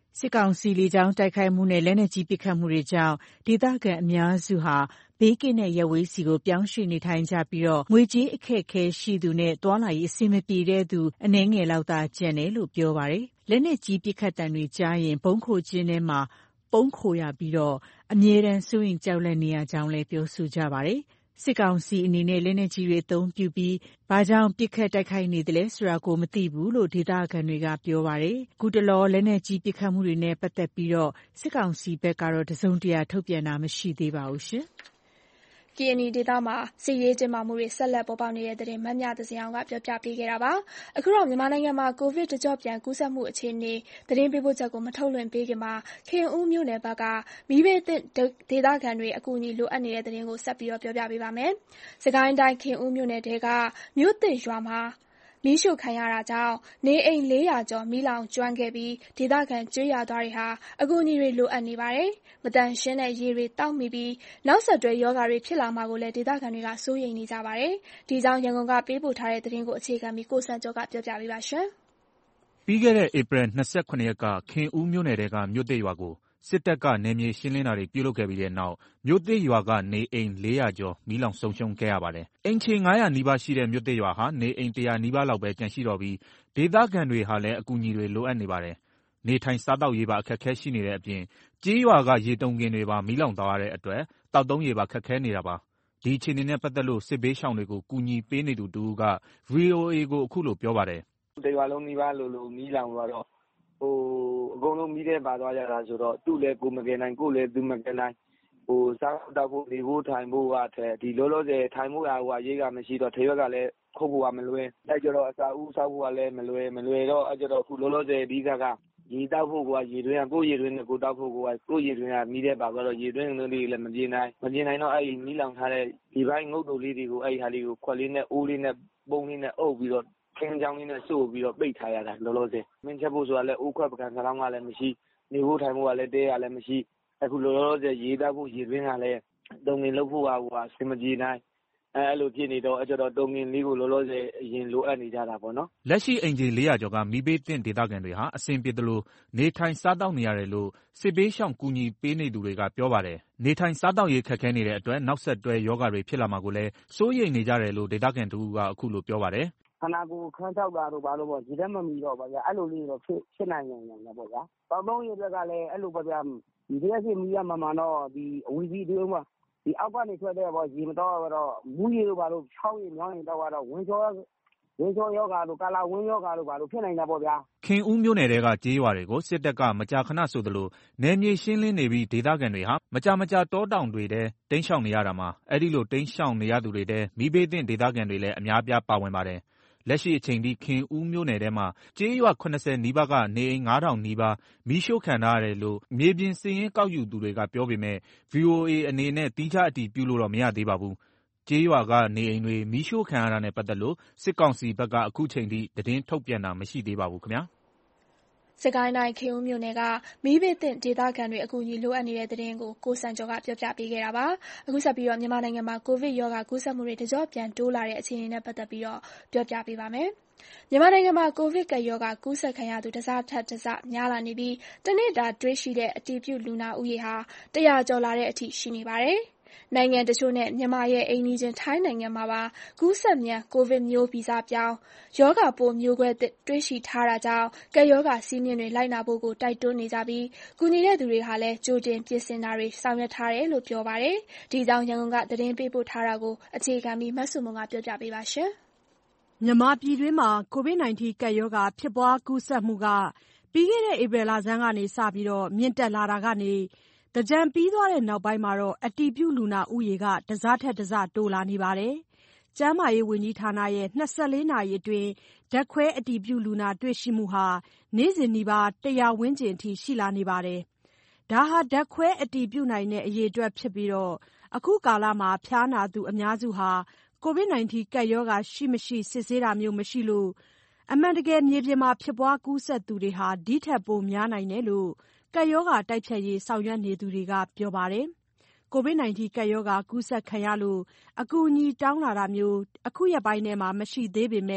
စစ်ကောင်စီလေကြောင်းတိုက်ခိုက်မှုနဲ့လက်နက်ကြီးပစ်ခတ်မှုတွေကြောင့်ဒေသခံအများစုဟာဘေးကင်းတဲ့ရပ်ဝေးစီကိုပြောင်းရွှေ့နေထိုင်ကြပြီးငွေကြေးအခက်အခဲရှိသူနဲ့သွားလာရေးအဆင်မပြေတဲ့သူအနည်းငယ်လောက်သာကျန်တယ်လို့ပြောပါတယ်။လက်နက်ကြီးပစ်ခတ်သံတွေကြားရင်ဗုံးခိုကျင်းထဲမှာပုန်းခိုရပြီးအမြဲတမ်းစိုးရိမ်ကြောက်လန့်နေရကြောင်းလည်းပြောဆိုကြပါတယ်။စစ်ကောင်စီအနေနဲ့လက်နက်ကြီးတွေအသုံးပြုပြီးဘာကြောင့်ပစ်ခတ်တိုက်ခိုက်နေသလဲဆိုတာကိုမသိဘူးလို့ဒေသခံတွေကပြောပါတယ်။ခုတလောလက်နက်ကြီးပစ်ခတ်မှုတွေနဲ့ပတ်သက်ပြီးစစ်ကောင်စီဘက်ကတော့တစုံတရာထုတ်ပြန်တာမရှိသေးပါဘူးရှင်။ကရင်နီဒေသမှာစစ်ရေးတင်းမာမှုတွေဆက်လက်ပေါ်ပေါက်နေတဲ့သတင်းမမြသဇင်အောင်ကပြောပြပေးခဲ့တာပါ။အခုတော့မြန်မာနိုင်ငံမှာကိုဗစ်တကျော့ပြန်ကူးစက်မှုအခြေအနေသတင်းပေးပို့ချက်ကိုမထုတ်လွှင့်ပေးခင်မှာခင်ဦးမြို့နယ်ဘက်ကမီးဘေးသင့်ဒေသခံတွေအကူအညီလိုအပ်နေတဲ့သတင်းကိုဆက်ပြီးပြောပြပေးပါမယ်။စကိုင်းတိုင်းခင်ဦးမြို့နယ်တဲကမြို့သစ်ရွာမှာမီးရှို့ခံရတာကြောင့်နေအိမ်400ကျော်မီးလောင်ကျွမ်းခဲ့ပြီးဒေသခံကျေးရွာသားတွေဟာအကူအညီတွေလိုအပ်နေပါတယ်။မတန်ရှင်းတဲ့ရေတွေတောက်မိပြီးနောက်ဆက်တွဲရောဂါတွေဖြစ်လာမှာကိုလည်းဒေသခံတွေကစိုးရိမ်နေကြပါတယ်။ဒီကြောင့်ရန်ကုန်ကပေးပို့ထားတဲ့သတင်းကိုအခြေခံပြီးကိုစံကျော်ကပြောပြပေးပါမယ်။ပြီးခဲ့တဲ့ဧပြီ28ရက်ကခင်ဦးမြို့နယ်ထဲကမြို့သစ်ရွာကိုစစ်တပ်ကနယ်မြေရှင်းလင်းတာတွေပြုလုပ်ခဲ့ပြီးတဲ့နောက်မြို့သစ်ရွာကနေအိမ်400ကျော်မီးလောင်ဆုံးရှုံးခဲ့ရပါတယ်။အိမ်ခြေ900နီးပါးရှိတဲ့မြို့သစ်ရွာဟာနေအိမ်100နီးပါးလောက်ပဲကျန်ရှိတော့ပြီးဒေသခံတွေဟာလည်းအကူအညီတွေလိုအပ်နေပါတယ်။နေထိုင်စားသောက်ရေးပါအခက်အခဲရှိနေတဲ့အပြင်ကျေးရွာကရေတုံကင်တွေပါမီးလောင်သွားရတဲ့အတွက်သောက်သုံးရေပါခက်ခဲနေတာပါ။ဒီအခြေအနေနဲ့ပတ်သက်လို့စစ်ဘေးရှောင်တွေကိုကူညီပေးနေသူတဦးက VOA ကိုအခုလိုပြောပါတယ်။တရွာလုံးနီးပါးလိုမီးလောင်သွားတော့အကုန်လုံးမီးထဲပါသွားကြတာဆိုတော့သူ့လည်းကိုမကယ်နိုင်ကိုလည်းသူမကယ်နိုင်စားတောက်ဖို့နေဖို့ထိုင်ဖို့ကထက်ဒီလောလောဆယ်ထိုင်ဖို့ရာရိတ်ကမရှိတော့ထရွက်ကလည်းခုတ်ဖို့ကမလွယ်အဲ့ကြတော့အစာဦးစားဖို့ကလည်းမလွယ်တော့အဲ့ကြတော့အခုလောလောဆယ်ဒီကရေတောက်ဖို့ကရေတွင်းကကိုယ့်ရေတွင်းနဲ့ကိုတောက်ဖို့ကိုယ့်ရေတွင်းကမီးထဲပါသွားတော့ရေတွင်းလေးတွေလည်းမပြေနိုင်တော့အဲ့မီးလောင်ထားတဲ့ဒီပိုင်းငုတ်တုပ်လေးတွေကိုအဲ့ဟာလေးကိုခွက်လေးနဲ့အိုးလေးနဲ့ပုံလေးနဲ့အုပ်ပြီးတော့ခင်းချောင်းလေးနဲ့စို့ပြီးတော့ပိတ်ထားရတာလောလောဆယ်မင်းချက်ဖို့ဆိုတာလည်းအိုးခွက်ပကံစလောင်းကလည်းမရှိနေဖို့ထိုင်ဖို့ကလည်းတဲရလည်းမရှိအခုလောလောဆယ်ရေတောက်ဖို့ရေတွင်းကလည်းတုံငင်လုပ်ဖို့ကအဆင်မပြေနိုင်အဲ့လိုဖြစ်နေတော့အဲ့ကျတော့တုံငင်လေးကိုလောလောဆယ်အရင်လိုအပ်နေကြတာပေါ့နော်လက်ရှိအိမ်ခြေ400ကျော်ကမီးဘေးသင့်ဒေသခံတွေဟာအဆင်ပြေသလိုနေထိုင်စားသောက်နေရတယ်လို့စစ်ဘေးရှောင်ကူညီပေးနေသူတွေကပြောပါတယ်နေထိုင်စားသောက်ရေးခက်ခဲနေတဲ့အတွက်နောက်ဆက်တွဲရောဂါတွေဖြစ်လာမှာကိုလည်းစိုးရိမ်နေကြတယ်လို့ဒေသခံတူကအခုလိုပြောပါတယ်ခန္ဓာကိုယ်ခန်းချောက်တာတို့ဘာလို့ပေါ့ဒီတက်မမီတော့ပါဗျာအဲ့လိုလေးတော့ဖြစ်နိုင်တယ်ပေါ့ဗျာပေါင်းရက်ကလည်းအဲ့လိုပေါ့ဗျာဒီရက်စီမီးရမှာတော့ဒီအဝီစီတွေမှာဒီအောက်ကနေထွက်တဲ့ပေါ့ရေမတော့တော့မူးရေတို့ဘာလို့ချောင်းရေမြောင်းရင်တော့ဝင်းချောယောဂါတို့ကာလာဝင်းယောဂါတို့ဘာလို့ဖြစ်နိုင်တာပေါ့ဗျာခင်ဦးမြို့နယ်တဲကကျေးရွာတွေကိုစစ်တပ်ကမကြာခဏဆိုသလိုနယ်မြေရှင်းလင်းနေပြီးဒေသခံတွေဟာမကြာတောတောင်တွေထဲတိမ်းရှောင်နေရတာမှာအဲ့ဒီလိုတိမ်းရှောင်နေရသူတွေထဲမီးဘေးသင့်ဒေသခံတွေလည်းအများပြားပါဝင်ပါတယ်လက်ရှိအချိန်ထိခင်ဦးမြို့နယ်ထဲမှာကျေးရွာ80နီးပါးကနေအိမ်9000နီးပါးမီးရှို့ခံထားရတယ်လို့မြေပြင်စည်ရင်းကောက်ယူသူတွေကပြောပေမဲ့ VOA အနေနဲ့သီးခြားအတည်ပြုလို့တော့မရသေးပါဘူး။ကျေးရွာကနေအိမ်တွေမီးရှို့ခံရတာနဲ့ပတ်သက်လို့စစ်ကောင်စီဘက်ကအခုချိန်ထိသတင်းထုတ်ပြန်တာမရှိသေးပါဘူးခင်ဗျာ။စကိုင်းတိုင်းခင်ဦးမြို့နယ်ကမီးဘေးသင့်ဒေသခံတွေအကူအညီလိုအပ်နေတဲ့သတင်းကိုကိုစံကျော်ကပြောပြပေးခဲ့တာပါ။အခုဆက်ပြီးမြန်မာနိုင်ငံမှာကိုဗစ်ရောဂါကူးစက်မှုတွေတကျော့ပြန်တိုးလာတဲ့အခြေအနေနဲ့ပတ်သက်ပြီးပြောပြပေးပါမယ်။မြန်မာနိုင်ငံမှာကိုဗစ်ကပ်ရောဂါကူးစက်ခံရသူတစထက်တစများလာနေပြီးတနေ့တာတွေ့ရှိတဲ့အတည်ပြုလူနာဦးရေဟာ100ကျော်လာတဲ့အထိရှိနေပါတယ်။နိုင်ငံတချို့နဲ့မြန်မာရဲ့အိမ်နီးချင်းထိုင်းနိုင်ငံမှာပါကူးစက်မြန်ကိုဗစ်မျိုးဗီဇပြောင်းရောဂါပိုးမျိုးကွဲတွေ့ရှိထားတာကြောင့်ကပ်ရောဂါစည်းမျဉ်းတွေလိုက်နာဖို့ကိုတိုက်တွန်းနေကြပြီးကူညီတဲ့သူတွေဟာလည်းကြိုတင်ပြင်ဆင်တာတွေဆောင်ရွက်ထားတယ်လို့ပြောပါတယ်။ဒီကြောင့်ရန်ကုန်ကသတင်းပေးပို့ထားတာကိုအခြေခံပြီးမဆုမွန်ကပြောပြပေးပါရှင်။မြန်မာပြည်တွင်းမှာ COVID-19 ကပ်ရောဂါဖြစ်ပွားကူးစက်မှုကပြီးခဲ့တဲ့ဧပြီလဆန်းကနေစပြီးမြင့်တက်လာတာကနေသင်္ကြန်ပြီးသွားတဲ့နောက်ပိုင်းမှာအတည်ပြုလူနာဦးရေကတစထက်တစတိုးလာနေပါတယ်။ကျန်းမာရေးဝန်ကြီးဌာနရဲ့24နာရီအတွင်းဓာတ်ခွဲအတည်ပြုလူနာတွေ့ရှိမှုဟာနေ့စဉ်နီးပါး100ဝန်းကျင်အထိရှိလာနေပါတယ်။ဒါဟာဓာတ်ခွဲအတည်ပြုနိုင်တဲ့အရေအတွက်ဖြစ်ပြီးအခုကာလမှာဖျားနာသူအများစုဟာCOVID-19 ကပ်ရောဂါရှိမရှိစစ်ဆေးတာမျိုးမရှိလို့အမှန်တကယ်မြေပြင်မှာဖြစ်ပွားကူးစက်သူတွေဟာဒီထက်ပိုများနိုင်တယ်လို့ကပ်ရောဂါတိုက်ဖျက်ရေးဆောင်ရွက်နေသူတွေကပြောပါတယ်။ COVID-19 ကပ်ရောဂါကူးစက်ခံရလို့အကူအညီတောင်းလာတာမျိုးအခုရက်ပိုင်းထဲမှာမရှိသေးပေမဲ့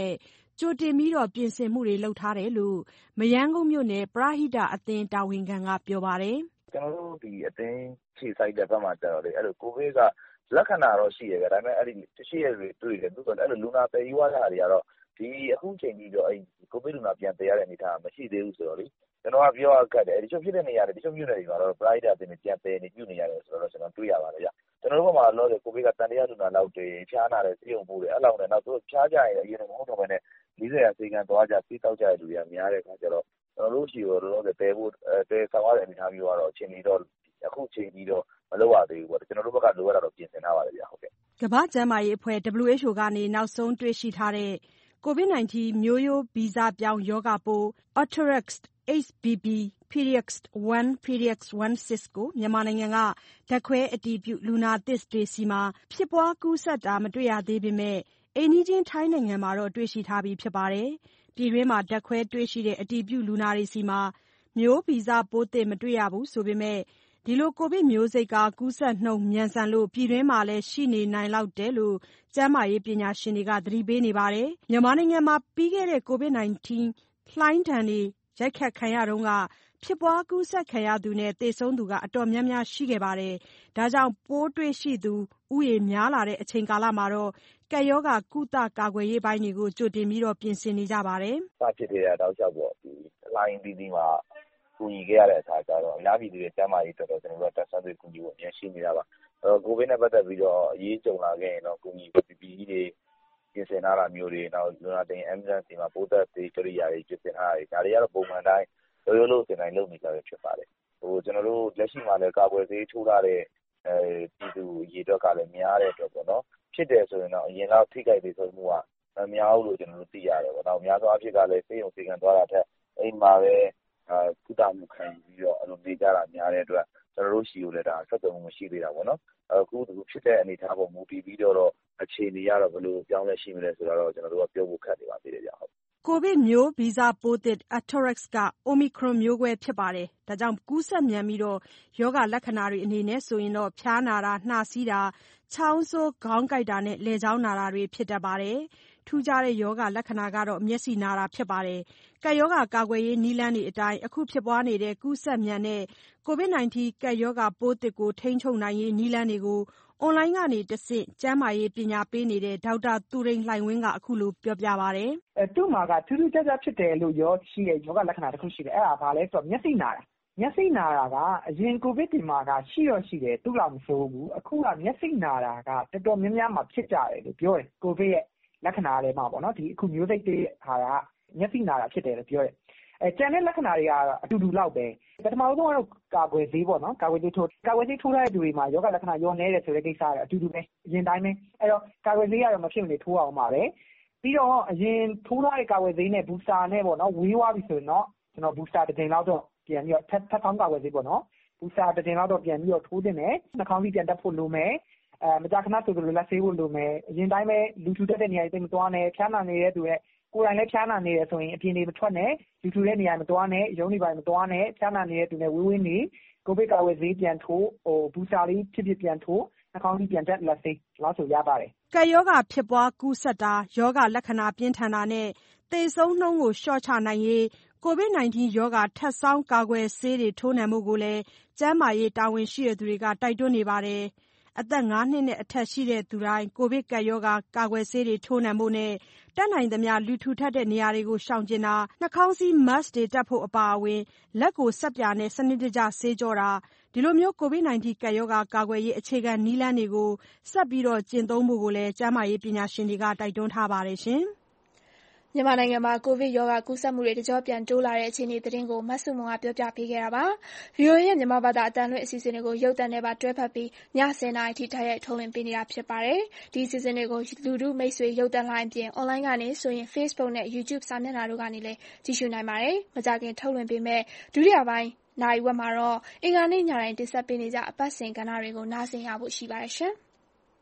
ကြိုတင်ပြီးပြင်ဆင်မှုတွေလုပ်ထားတယ်လို့မရမ်းကုန်းမြို့နယ်ပရဟိတအသင်းတာဝန်ခံကပြောပါတယ်။ကျွန်တော်တို့ဒီအသင်းခြေစိုက်တဲ့ဘက်မှာကျတော့လေအဲ့လိုကိုဗစ်ကလက္ခဏာတော့ရှိရတယ်ဒါပေမဲ့အဲ့ဒီရှိရတွေတွေ့တယ်သူကအဲ့လိုလူနာပယ်ယူရတာတွေကတော့ဒီအခုချိန်ကြီးတော့အဲ့ကိုဗစ်လူနာပြန်ပယ်ရတဲ့အနေအထားမရှိသေးဘူးဆိုတော့လေကျွန်တော်ကပြောရခက်တယ်ဒီချုပ်ဖြစ်တဲ့နေရာတွေဒီချုပ်မြို့နယ်တွေမှာတော့ pride အသင်းတွေပြန်ပယ်နေပြုနေရတယ်ဆိုတော့ကျွန်တော်တွေ့ရပါတယ်ဗျကျွန်တော်တို့ဘက်မှာလောတယ်ကိုဗစ်ကတန်တရားလူနာလောက်တွေဖျားနာတယ်စိတ်ုံပို့တယ်အဲ့လောက်နဲ့နောက်သူဖျားကြရင်အရင်ကမဟုတ်တော့ဘဲနဲ့40ရာစေကန်သွားကြပြီးတောက်ကြတဲ့လူတွေကများတဲ့အခါကျတော့ကျွန်တော်တို့ရှိရောလောတယ်ပယ်ဖို့ပယ်ဆောင်ရတဲ့အနေအထားမျိုးကတော့အချိန်ကြီးတော့အခုချိန်ကြီးတော့မလုပ်ရသေးဘူးပေါ့ကျွန်တော်တို့ဘက်ကလိုရတာတော့ပြင်ဆင်ထားပါတယ်ဗျဟုတ်ကဲ့ကမ္ဘာ့ကျန်းမာရေးအဖွဲ့ WHO ကနေနောက်ဆုံးတွေ့ရှိထားတဲ့ COVID-19 မျိုးရိုးဗီဇပြောင်းရောဂါပိုး Arcturus XBB PDX1 ကိုမြန်မာနိုင်ငံကဓာတ်ခွဲအတည်ပြုလူနာသစ်တွေဆီမှာဖြစ်ပွားကူးစက်တာမတွေ့ရသေးပေမဲ့အိမ်နီးချင်းထိုင်းနိုင်ငံမှာတော့တွေ့ရှိထားပြီးဖြစ်ပါတယ်။ပြည်တွင်းမှာဓာတ်ခွဲတွေ့ရှိတဲ့အတည်ပြုလူနာတွေဆီမှာမျိုးဗီဇပိုးသစ်မတွေ့ရဘူးဆိုပေမဲ့ဒီလိုကိုဗစ်မျိုးစိတ်ကူးစက်နှုန်းမြန်ဆန်လို့ပြည်တွင်းမှာလည်းရှိနေနိုင်လောက်တယ်လို့ကျန်းမာရေးပညာရှင်တွေကသတိပေးနေပါတယ်။မြန်မာနိုင်ငံမှာပြီးခဲ့တဲ့ COVID-19 လှိုင်းဒဏ်တွေရိုက်ခတ်ခံရတုန်းကဖြစ်ပွားကူးစက်ခံရသူနဲ့သေဆုံးသူအတော်များများရှိခဲ့ပါတယ်။ဒါကြောင့်ပိုးတွေ့ရှိသူဦးရေများလာတဲ့အချိန်ကာလမှာကပ်ရောဂါကုသကာကွယ်ရေးပိုင်းတွေကိုကြိုတင်ပြီးပြင်ဆင်နေကြပါတယ်။စဖြစ်တဲ့တောက်လျှောက်ပေါ့ဒီလှိုင်းဒီမှာကူညီခဲ့ရတဲ့အခါကျတော့အများပြည်သူတွေကျန်းမာရေးအတွက်တော့ကျွန်တော်တို့တက်ဆန်းတွေကူညီဖို့အများရှိနေတာပါကိုဗစ်နဲ့ပတ်သက်ပြီးတော့အရေးကြုံလာခဲ့ရင်တော့ကူညီ PPE တွေပြင်ဆင်ထားတာမျိုးတွေနောက်လူနာတင် ambulance တွေမှာပိုးသက်သေးကြရိယာတွေပြင်ဆင်ထားတာတွေဒါတွေကတော့ပုံမှန်တိုင်းရိုးလို့တင်တိုင်းလုပ်နေကြရဖြစ်ပါတယ်ကျွန်တော်တို့လက်ရှိမှာလည်းကာကွယ်ဆေးထိုးထားတဲ့ပြည်သူရေအတွက်ကလည်းများတဲ့အတွက်ပေါ့နော်ဖြစ်တယ်ဆိုရင်တော့အရင်ကထိခိုက်သေးဆုံးမှုကမများဘူးလို့ကျွန်တော်တို့သိရတယ်ပေါ့နောက်များသောအားဖြင့်ကလည်းစေယုံစေကန်သွားတာထက်အိမ်မှာပဲကုသမှုခံပြီးတော့အလုပ်နေကြတာများတဲ့အတွက်ကျွန်တော်တို့ရှိလို့လည်းဒါဆက်သွယ်မှုမရှိသေးတာပေါ့နော်အခုဖြစ်တဲ့အနေအထားပေါ်မူတည်ပြီးတော့အခြေအနေရတော့ဘယ်လိုပြောင်းလဲရှိမလဲဆိုတော့ကျွန်တော်တို့ကပြောဖို့ခက်နေပါသေးတယ်ဗျဟုတ်ကိုဗစ်မျိုးဗီဇပိုးသစ် Arcturus က Omicron မျိုးကွဲဖြစ်ပါတယ်။ဒါကြောင့်ကူးစက်မြန်ပြီးရောဂါလက္ခဏာတွေအနေနဲ့ဆိုရင်ဖျားနာတာနှာစေးတာချောင်းဆိုးခေါင်းကိုက်တာနဲ့လည်ချောင်းနာတာတွေဖြစ်တတ်ပါတယ်။ထူးခြားတဲ့ရောဂါလက္ခဏာကတော့မျက်စိနာတာဖြစ်ပါတယ်။ကပ်ရောဂါကာကွယ်ရေးနည်းလမ်းတွေအတိုင်းအခုဖြစ်ပွားနေတဲ့ကူးစက်မြန်တဲ့ COVID-19 ကပ်ရောဂါပိုးသစ်ကိုထိန်းချုပ်နိုင်ရေးနည်းလမ်းတွေကိုအွန်လိုင်းကနေတဆင့်ကျန်းမာရေးပညာပေးနေတဲ့ဒေါက်တာသူရိန်လှိုင်ဝင်းကအခုလိုပြောပြပါတယ်။သူ့မှာကထူးထူးခြားခြားဖြစ်တယ်လို့ရှိတဲ့ယောဂလက္ခဏာတစ်ခုရှိတယ်။အဲ့ဒါဘာလဲဆိုတော့မျက်စိနာတာ။မျက်စိနာတာကအရင်ကိုဗစ်ဒီမှာကရှိတယ်သူ့လောက်မဆိုးဘူး။အခုကမျက်စိနာတာကတော်တော်များများမှဖြစ်ကြတယ်လို့ပြောတယ်။ကိုဗစ်ရဲ့လက္ခဏာတွေမှာပေါ့နော်ဒီအခုမျိုးစိတ်တွေဟာကမျက်စိနာတာဖြစ်တယ်လို့ပြောတယ်။ကျန်တဲ့လက္ခဏာတွေကတော့အတူတူလောက်ပဲပထမဆုံးကတော့ကာကွယ်ဆေးပေါ့နော်ကာကွယ်ဆေးထိုးထားတဲ့သူတွေမှာယောဂလက္ခဏာရောနေတယ်ဆိုတဲ့ကိစ္စကတော့အတူတူပဲအရင်တိုင်းပဲအဲ့တော့ကာကွယ်ဆေးကတော့မဖြစ်မနေထိုးအောင်ပါပဲပြီးတော့အရင်ထိုးထားတဲ့ကာကွယ်ဆေးနဲ့ဘူစတာနဲ့ပေါ့နော်ဝေးသွားပြီဆိုရင်တော့ကျွန်တော်ဘူစတာတစ်ကြိမ်လောက်တော့ပြန်ပြီးတော့ထပ်ထောင်းကာကွယ်ဆေးပေါ့နော်ဘူစတာတစ်ကြိမ်လောက်တော့ပြန်ပြီးတော့ထိုးတင်တယ်နှာခေါင်းကြီးပြန်တက်ဖို့လိုမယ်မကြာခဏဆိုလိုလက်ဆေးဖို့လိုမယ်အရင်တိုင်းပဲလူထူတဲ့နေရာတွေမသွားနဲ့ဖျားနာနေတဲ့သူရဲ့ကိုယ်တိုင်လည်းဖျားနာနေတယ်ဆိုရင်အပြင်တွေမထွက်နဲ့လူထူတဲ့နေရာမသွားနဲ့ရုံးတွေပိုင်းမသွားနဲ့ဖျားနာနေတဲ့သူနဲ့ဝေးနေကိုဗစ်ကာဝယ်ဆေးပြန်ထိုးဘူစတာလေးဖြစ်ပြန်ထိုးနှာခေါင်းကြီးပြန်တက်လက်ဆေးလောက်ဆိုရပါတယ်ကပ်ရောဂါဖြစ်ပွားကူးစက်တာရောဂါလက္ခဏာပြင်းထန်တာနဲ့သေဆုံးနှုန်းကိုလျှော့ချနိုင်ရေးCOVID-19 ရောဂါထပ်ဆောင်းကာကွယ်ဆေးတွေထိုးနှံဖို့ကိုလည်းကျန်းမာရေးတာဝန်ရှိသူတွေကတိုက်တွန်းနေပါတယ်အသက်5နှစ်နဲ့အထက်ရှိသူတိုင်းကိုဗစ်ကပ်ရောဂါကာကွယ်ဆေးတွေထိုးနှံဖို့နဲ့တတ်နိုင်သမျှလူထူထပ်တဲ့နေရာတွေကိုရှောင်ကျဉ်တာနှာခေါင်းစည်း mask တွေတပ်ဖို့အပါအဝင်လက်ကိုဆပ်ပြာနဲ့စနစ်တကျဆေးကြောတာဒီလိုမျိုး COVID-19 ကပ်ရောဂါကာကွယ်ရေးအခြေခံနည်းလမ်းတွေကိုဆက်ပြီးကျင့်သုံးဖို့ကိုလည်းကျန်းမာရေးပညာရှင်တွေကတိုက်တွန်းထားပါတယ်ရှင်မြန်မာနိုင်ငံမှာကိုဗစ်ရောဂါကူးစက်မှုတွေတကျော့ပြန်တိုးလာတဲ့အခြေအနေသတင်းကိုမဆုမွန်ကပြောပြပေးခဲ့တာပါ။ VOA ရဲ့မြန်မာဘာသာအတန်လွှင့်အစီအစဉ်တွေကိုရုပ်သံနဲ့ပါတွဲဖက်ပြီးည10:00နာရီထိတိုက်ရိုက်ထုတ်လွှင့်ပေးနေတာဖြစ်ပါတယ်။ဒီအစီအစဉ်တွေကိုလူထုမိတ်ဆွေရုပ်သံလိုင်းအပြင်အွန်လိုင်းကနေဆိုရင် Facebook နဲ့ YouTube စာမျက်နှာတို့ကနေလည်းကြည့်ရှုနိုင်ပါတယ်။မကြာခင်ထုတ်လွှင့်ပေးမယ့်ဒုတိယပိုင်းနာရီဝက်မှာတော့အင်္ဂါနေ့ညတိုင်းတင်ဆက်ပေးနေကြအပတ်စဉ်ကဏ္ဍတွေကိုနားဆင်ရဖို့ရှိပါတယ်ရှင်။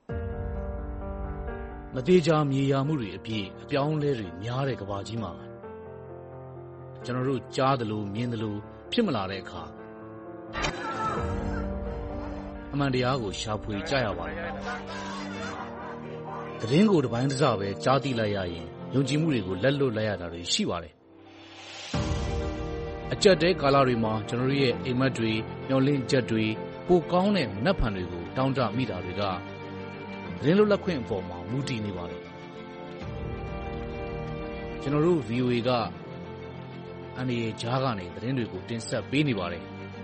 မသေးချာမြေယာမှုတွေအပြည့်အပြောင်းလဲတွေများတဲ့ကဘာကြီးမှာကျွန်တော်တို့ကြားသလိုမြင်သလိုဖြစ်မလာတဲ့အခါအမှန်တရားကိုရှာဖွေကြရပါတယ်။သတင်းကိုတစ်ပိုင်းတစ်စပဲကြားသိလိုက်ရရင်ယုံကြည်မှုတွေကိုလက်လွတ်လိုက်ရတာတွေရှိပါတယ်အကြက်တဲကာလတွေမှာကျွန်တော်တို့ရဲ့အိမ်မက်တွေမျောလင့်ချက်တွေပိုကောင်းတဲ့နတ်ဖန်တွေကိုတောင်းတမိတာတွေကသတင်းလွတ်လပ်ခွင့်အပေါ်မှာမူတည်နေပါတယ်ကျွန်တော်တို့ VOA ကအန်ဒီရဲ့ဂျားကနေသတင်းတွေကိုတင်ဆက်ပေးနေပါတယ်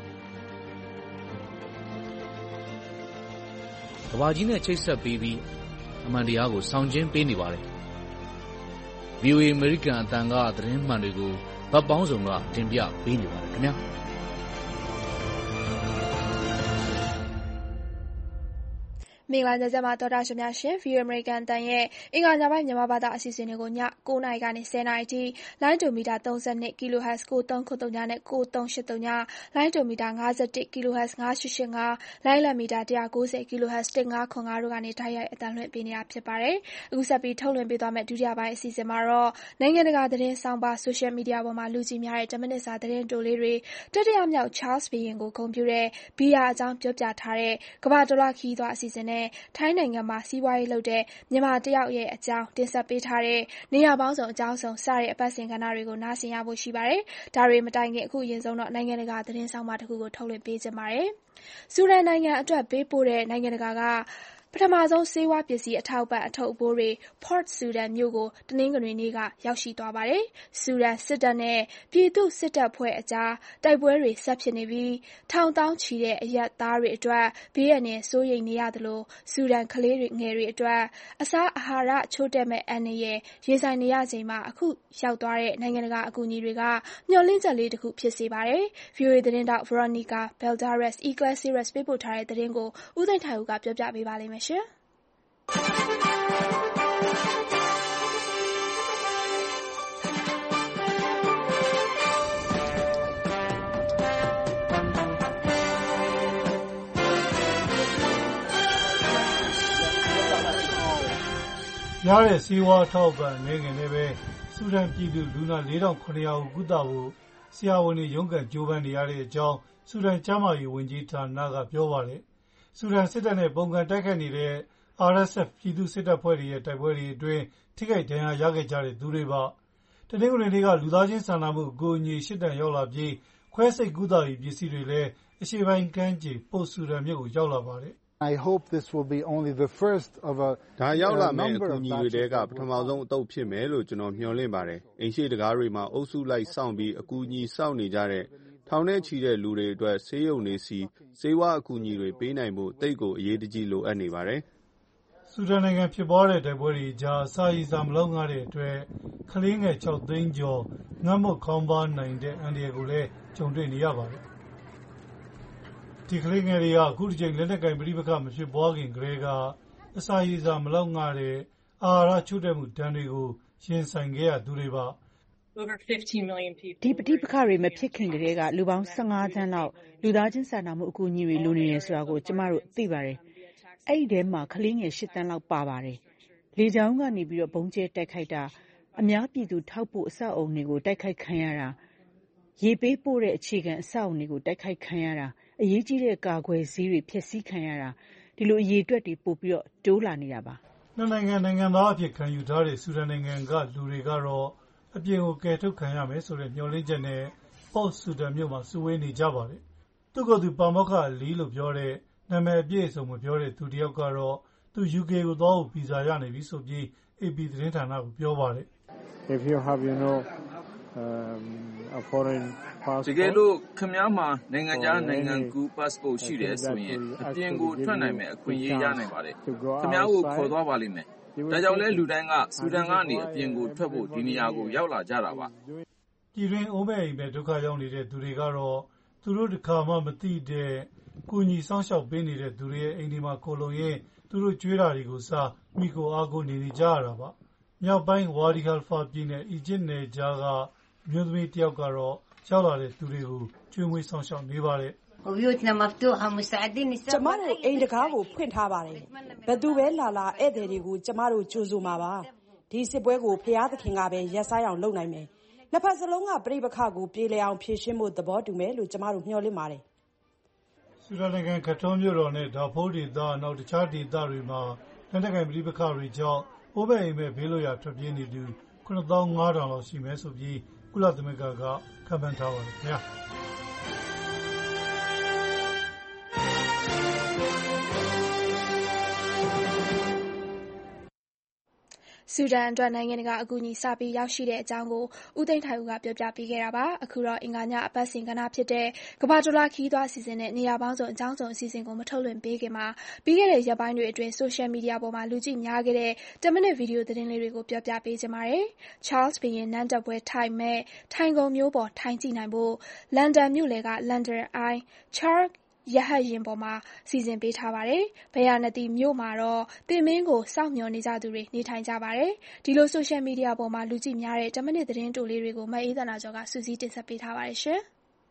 ကဘာကြီးနဲ့ချိတ်ဆက်ပေးပြီးအမှန်တရားကိုဆောင်ကျဉ်ပေးနေပါတယ် VOA American အတန်ကသတင်းမှန်တွေကိုဗတ်ပေါင်းစုံကတင်ပြပေးနေပါတယ်ခင်ဗျာမင်္ဂလာညချမ်းပါတော်တာရှင်များရှင် VOA American တန်ရဲ့အင်္ဂါညပိုင်းမြန်မာဘာသာအစီအစဉ်တွေကိုည9:00 နာရီကနေ10:00 နာရီထိလိုင်းဒိုမီတာ32 kHz 9393နဲ့9383လိုင်းဒိုမီတာ51 kHz 9885လိုင်းလံမီတာ190 kHz 1505တို့ကနေတိုက်ရိုက်အသံလွှင့်ပေးနေတာဖြစ်ပါတယ်။အခုဆက်ပြီးထုတ်လွှင့်ပေးသွားမယ့်ဒုတိယပိုင်းအစီအစဉ်မှာတော့နိုင်ငံတကာသတင်းဆောင်ပါ social media ပေါ်မှာလူကြည့်များတဲ့10မိနစ်စာသတင်းတိုလေးတွေတတိယမြောက် Charles ဘုရင်ကိုဂုဏ်ပြုတဲ့ဘီယာအကြောင်းပြောပြထားတဲ့ကမ္ဘာတစ်လွှာခရီးသွားအစီအစဉ်နဲ့ထိုင်းနိုင်ငံမှာစီးပွားရေးလုပ်တဲ့မြန်မာတယောက်ရဲ့အကြောင်းတင်ဆက်ပေးထားတဲ့နေရာပေါင်းစုံအကြောင်းစုံစတဲ့အပတ်စဉ်ကဏ္ဍတွေကိုနားဆင်ရဖို့ရှိပါတယ်။ဒါတွေမတိုင်ခင်အခုအရင်ဆုံးတော့နိုင်ငံတကာသတင်းဆောင်ပါတစ်ခုကိုထုတ်လွှင့်ပေးချင်ပါတယ်။ဆူဒန်နိုင်ငံအတွက်ပေးပို့တဲ့နိုင်ငံတကာကပထမဆုံးဆေးဝါးပစ္စည်းအထောက်ပံ့အထုပ်အပိုးတွေ Port Sudan မြို့ကိုတနင်္ဂနွေနေ့ကရောက်ရှိသွားပါတယ်။ဆူဒန်စစ်တပ်နဲ့ပြည်သူ့စစ်တပ်ဖွဲ့အကြားတိုက်ပွဲတွေဆက်ဖြစ်နေပြီးထောင်သောင်းချီတဲ့အရပ်သားတွေအတွက်ဘေးအန္တရာယ်စိုးရိမ်နေရသလိုဆူဒန်ကလေးငယ်တွေအတွက်အစားအာဟာရချို့တဲ့မဲ့အန္တရာယ်ရင်ဆိုင်နေရချိန်မှာအခုရောက်သွားတဲ့နိုင်ငံတကာအကူအညီတွေကမျှော်လင့်ချက်လေးတစ်ခုဖြစ်စေပါတယ်။ VOA သတင်းတောက် Veronica Balderas Iglesias ပေးပို့ထားတဲ့သတင်းကိုဦးသိန်းထိုင်ဦးကပြောပြပေးပါလိမ့်မယ်ရှင်။ရတဲ့ဆေးဝါးထောက်ပံ့နေငယ်နဲ့ပဲဆူဒန်ပြည်သူလူနာ4,900ကိုကုသဖို့ဆရာဝန်တွေရုန်းကန်ကြိုးပမ်းနေရတဲ့အကြောင်းဆူဒန်ကျန်းမာရေးဝန်ကြီးဌာနကပြောပါတယ်။ဆူဒန်စစ်တပ်နဲ့ပုံကန်တိုက်ခိုက်နေတဲ့ RSF ပြည်သူ့စစ်တပ်ဖွဲ့တွေရဲ့တိုက်ပွဲတွေအတွင်းထိခိုက်ဒဏ်ရာရခဲ့ကြတဲ့သူတွေပါ။တနင်္ဂနွေနေ့ကလူသားချင်းစာနာမှုအကူအညီ8တန်ရောက်လာပြီးခွဲစိတ်ကုသရေးပစ္စည်းတွေလည်းအရှေ့ပိုင်းကမ်းခြေပို့ဆူဒန်မြို့ကိုရောက်လာပါတယ်။ I hope this will be only the first of a ဒါရောက်လာမယ့်အကူအညီတွေထဲကပထမဆုံးအသုတ်ဖြစ်မယ်လို့ကျွန်တော်မျှော်လင့်ပါတယ်။အိမ်ရှိတကားတွေမှာအုပ်စုလိုက်စောင့်ပြီးအကူအညီစောင့်နေကြတဲ့ထောင်နဲ့ချီတဲ့လူတွေအတွက်ဆေးရုံတွေစီဆေးဝါးအကူအညီတွေပေးနိုင်ဖို့တိတ်ကိုအရေးတကြီးလိုအပ်နေပါတယ်။ဆူဒန်နိုင်ငံဖြစ်ပွားတဲ့တိုက်ပွဲတွေကြားစာရေးစာမလုံငါတဲ့အတွက်ကလေးငယ်6သိန်းကျော်ငတ်မွတ်ခေါင်းပါနိုင်တဲ့အန္တရာယ်ကိုလည်းကြုံတွေ့နေရပါတယ်။ဒီကလေးငယ်တွေကအခုတစ်ချိန်လက်နက်ကင်ပြိပခမဖြစ်ပွားခင်ကတည်းကအစာရေစာမလောက်ငှတဲ့အာဟာရချို့တဲ့မှုဒဏ်တွေကိုရင်ဆိုင်ခဲ့ရသူတွေပါဒီပဋိပက္ခတွေမဖြစ်ခင်ကတည်းကလူပေါင်း15သန်းလောက်လူသားချင်းစာနာမှုအကူအညီတွေလိုနေတယ်ဆိုတာကိုကျမတို့သိပါတယ်။အဲ့ဒီထဲမှာကလေးငယ်8သန်းလောက်ပါပါတယ်။လေကြောင်းကနေပြီးတော့ဘုံကျဲတိုက်ခိုက်တာအများပြည်သူထောက်ပို့အဆောက်အုံတွေကိုတိုက်ခိုက်ခံရတာရေပေးပို့တဲ့အခြေခံအဆောက်အုံတွေကိုတိုက်ခိုက်ခံရတာအရေးကြီးတဲ့ကာကွယ်ဆေးတွေဖျက်ဆီးခံရတာဒီလိုအရေးအတွက်တွေပို့ပြီးတော့တိုးလာနေတာပါ။နှစ်နိုင်ငံသားအဖြစ်ခံယူထားတဲ့ဆူဒန်နိုင်ငံကလူတွေကတော့အပြင်ကိုကယ်ထုတ်ခံရမယ်ဆိုတဲ့မျှော်လင့်ချက်နဲ့ပေါ့ဆူဒန်မြို့မှာစုဝေးနေကြပါတယ်။သူ့ကိုယ်သူပါမောက္ခလီလို့ပြောတဲ့နာမည်အပြည့်အစုံမပြောတဲ့သူတယောက်ကတော့သူ UK ကိုသွားဖို့ဗီဇာရနေပြီဆိုပြီး AP သတင်းဌာနကိုပြောပါတယ်။ If you have a foreign passport တကယ်လို့ခင်ဗျားမှာနိုင်ငံခြားနိုင်ငံကူး passport ရှိတယ်ဆိုရင်အပြင်ကိုထွက်နိုင်မယ့်အခွင့်အရေးရနိုင်ပါတယ်ခင်ဗျားကိုခေါ်သွားပါလိမ့်မယ်ဒါကြောင့်လဲလူတိုင်းကဆူဒန်ကနေအပြင်ကိုထွက်ဖို့ဒီနေရာကိုရောက်လာကြတာပါပြည်တွင်းအိုးမဲ့အိမ်မဲ့ဒုက္ခရောက်နေတဲ့သူတွေကတော့သူတို့တစ်ခါမှမသိတဲ့ကုညီဆောင်ရှောက်ပေးနေတဲ့သူတွေရဲ့အိမ်ဒီမှာကိုလုံရင်သူတို့ကြွေးတာတွေကိုစားမိကိုအားကိုနေကြရတာပါမြောက်ပိုင်းဝါဒီဟယ်ဖာပြည်နယ်အီဂျစ်နယ်ကြားကမြို့သမီးတယောက်ကတော့ရောက်လာတဲ့သူတွေကိုကျွေးမွေးဆောင်ရှောက်နေပါတယ်ကျမတို့အိမ်တကားကိုဖွင့်ထားပါတယ်ဘယ်သူပဲလာလာဧည့်သည်တွေကိုကျမတို့ကြိုဆိုမှာပါဒီစစ်ပွဲကိုဖျားသခင်ကပဲရက်ဆိုင်အောင်လုပ်နိုင်မယ်နှစ်ဖက်စလုံးကပြိပခကိုပြေလည်အောင်ဖြေရှင်းဖို့သဘောတူမယ်လို့ကျမတို့မျှော်လင့်ပါတယ်ဆူဒန်နိုင်ငံခထွန်းမြို့တော်နဲ့ဒါဖိုးဒေသနောက်တခြားဒေသတွေမှာလက်နက်ကိုင်ပြိပခတွေကြောင့်အိုးမဲ့အိမ်မဲ့ဘေးလွတ်ရာထွက်ပြေးနေသူ 9,500 လောက်ရှိမယ်ဆိုပြီးကုလသမဂ္ဂကခန့်မှန်းထားပါတယ်ခင်ဗျာဆူဒန်အတွက်နိုင်ငံတကာအကူအညီစပြီးရောက်ရှိတဲ့အကြောင်းကိုဦးသိန်းထိုင်ဦးကပြောပြပေးခဲ့တာပါ။အခုတော့အင်္ဂါညအပတ်စဉ်ကဏ္ဍဖြစ်တဲ့ကမ္ဘာတစ်လွှာခရီးသွားအစီအစဉ်နဲ့နေရာပေါင်းစုံအကြောင်းစုံအစီအစဉ်ကိုမထုတ်လွှင့်ပေးခင်မှာပြီးခဲ့တဲ့ရက်ပိုင်းတွေအတွင်းဆိုရှယ်မီဒီယာပေါ်မှာလူကြည့်များခဲ့တဲ့10 မိနစ်ဗီဒီယိုသတင်းလေးတွေကိုပြောပြပေးချင်ပါတယ်။ Charles ဘုရင်နန်းတက်ပွဲထိုင်မဲ့ထိုင်ကုန်မျိုးပေါ်ထိုင်ကြည့်နိုင်ဖို့လန်ဒန်မြို့လယ်က London Eye Charles ရဟတ်ယာဉ်ပေါ်မှာစီစဉ်ပေးထားပါတယ်။ဗယာနသီမြို့မှာတော့တင်မင်းကိုစောင့်မျှော်နေကြသူတွေနေထိုင်ကြပါတယ်။ဒီလိုဆိုရှယ်မီဒီယာပေါ်မှာလူကြည့်များတဲ့10 မိနစ်သတင်းတိုလေးတွေကိုမအေးသန္တာကျော်ကစုစည်းတင်ဆက်ပေးထားပါတယ်ရှင်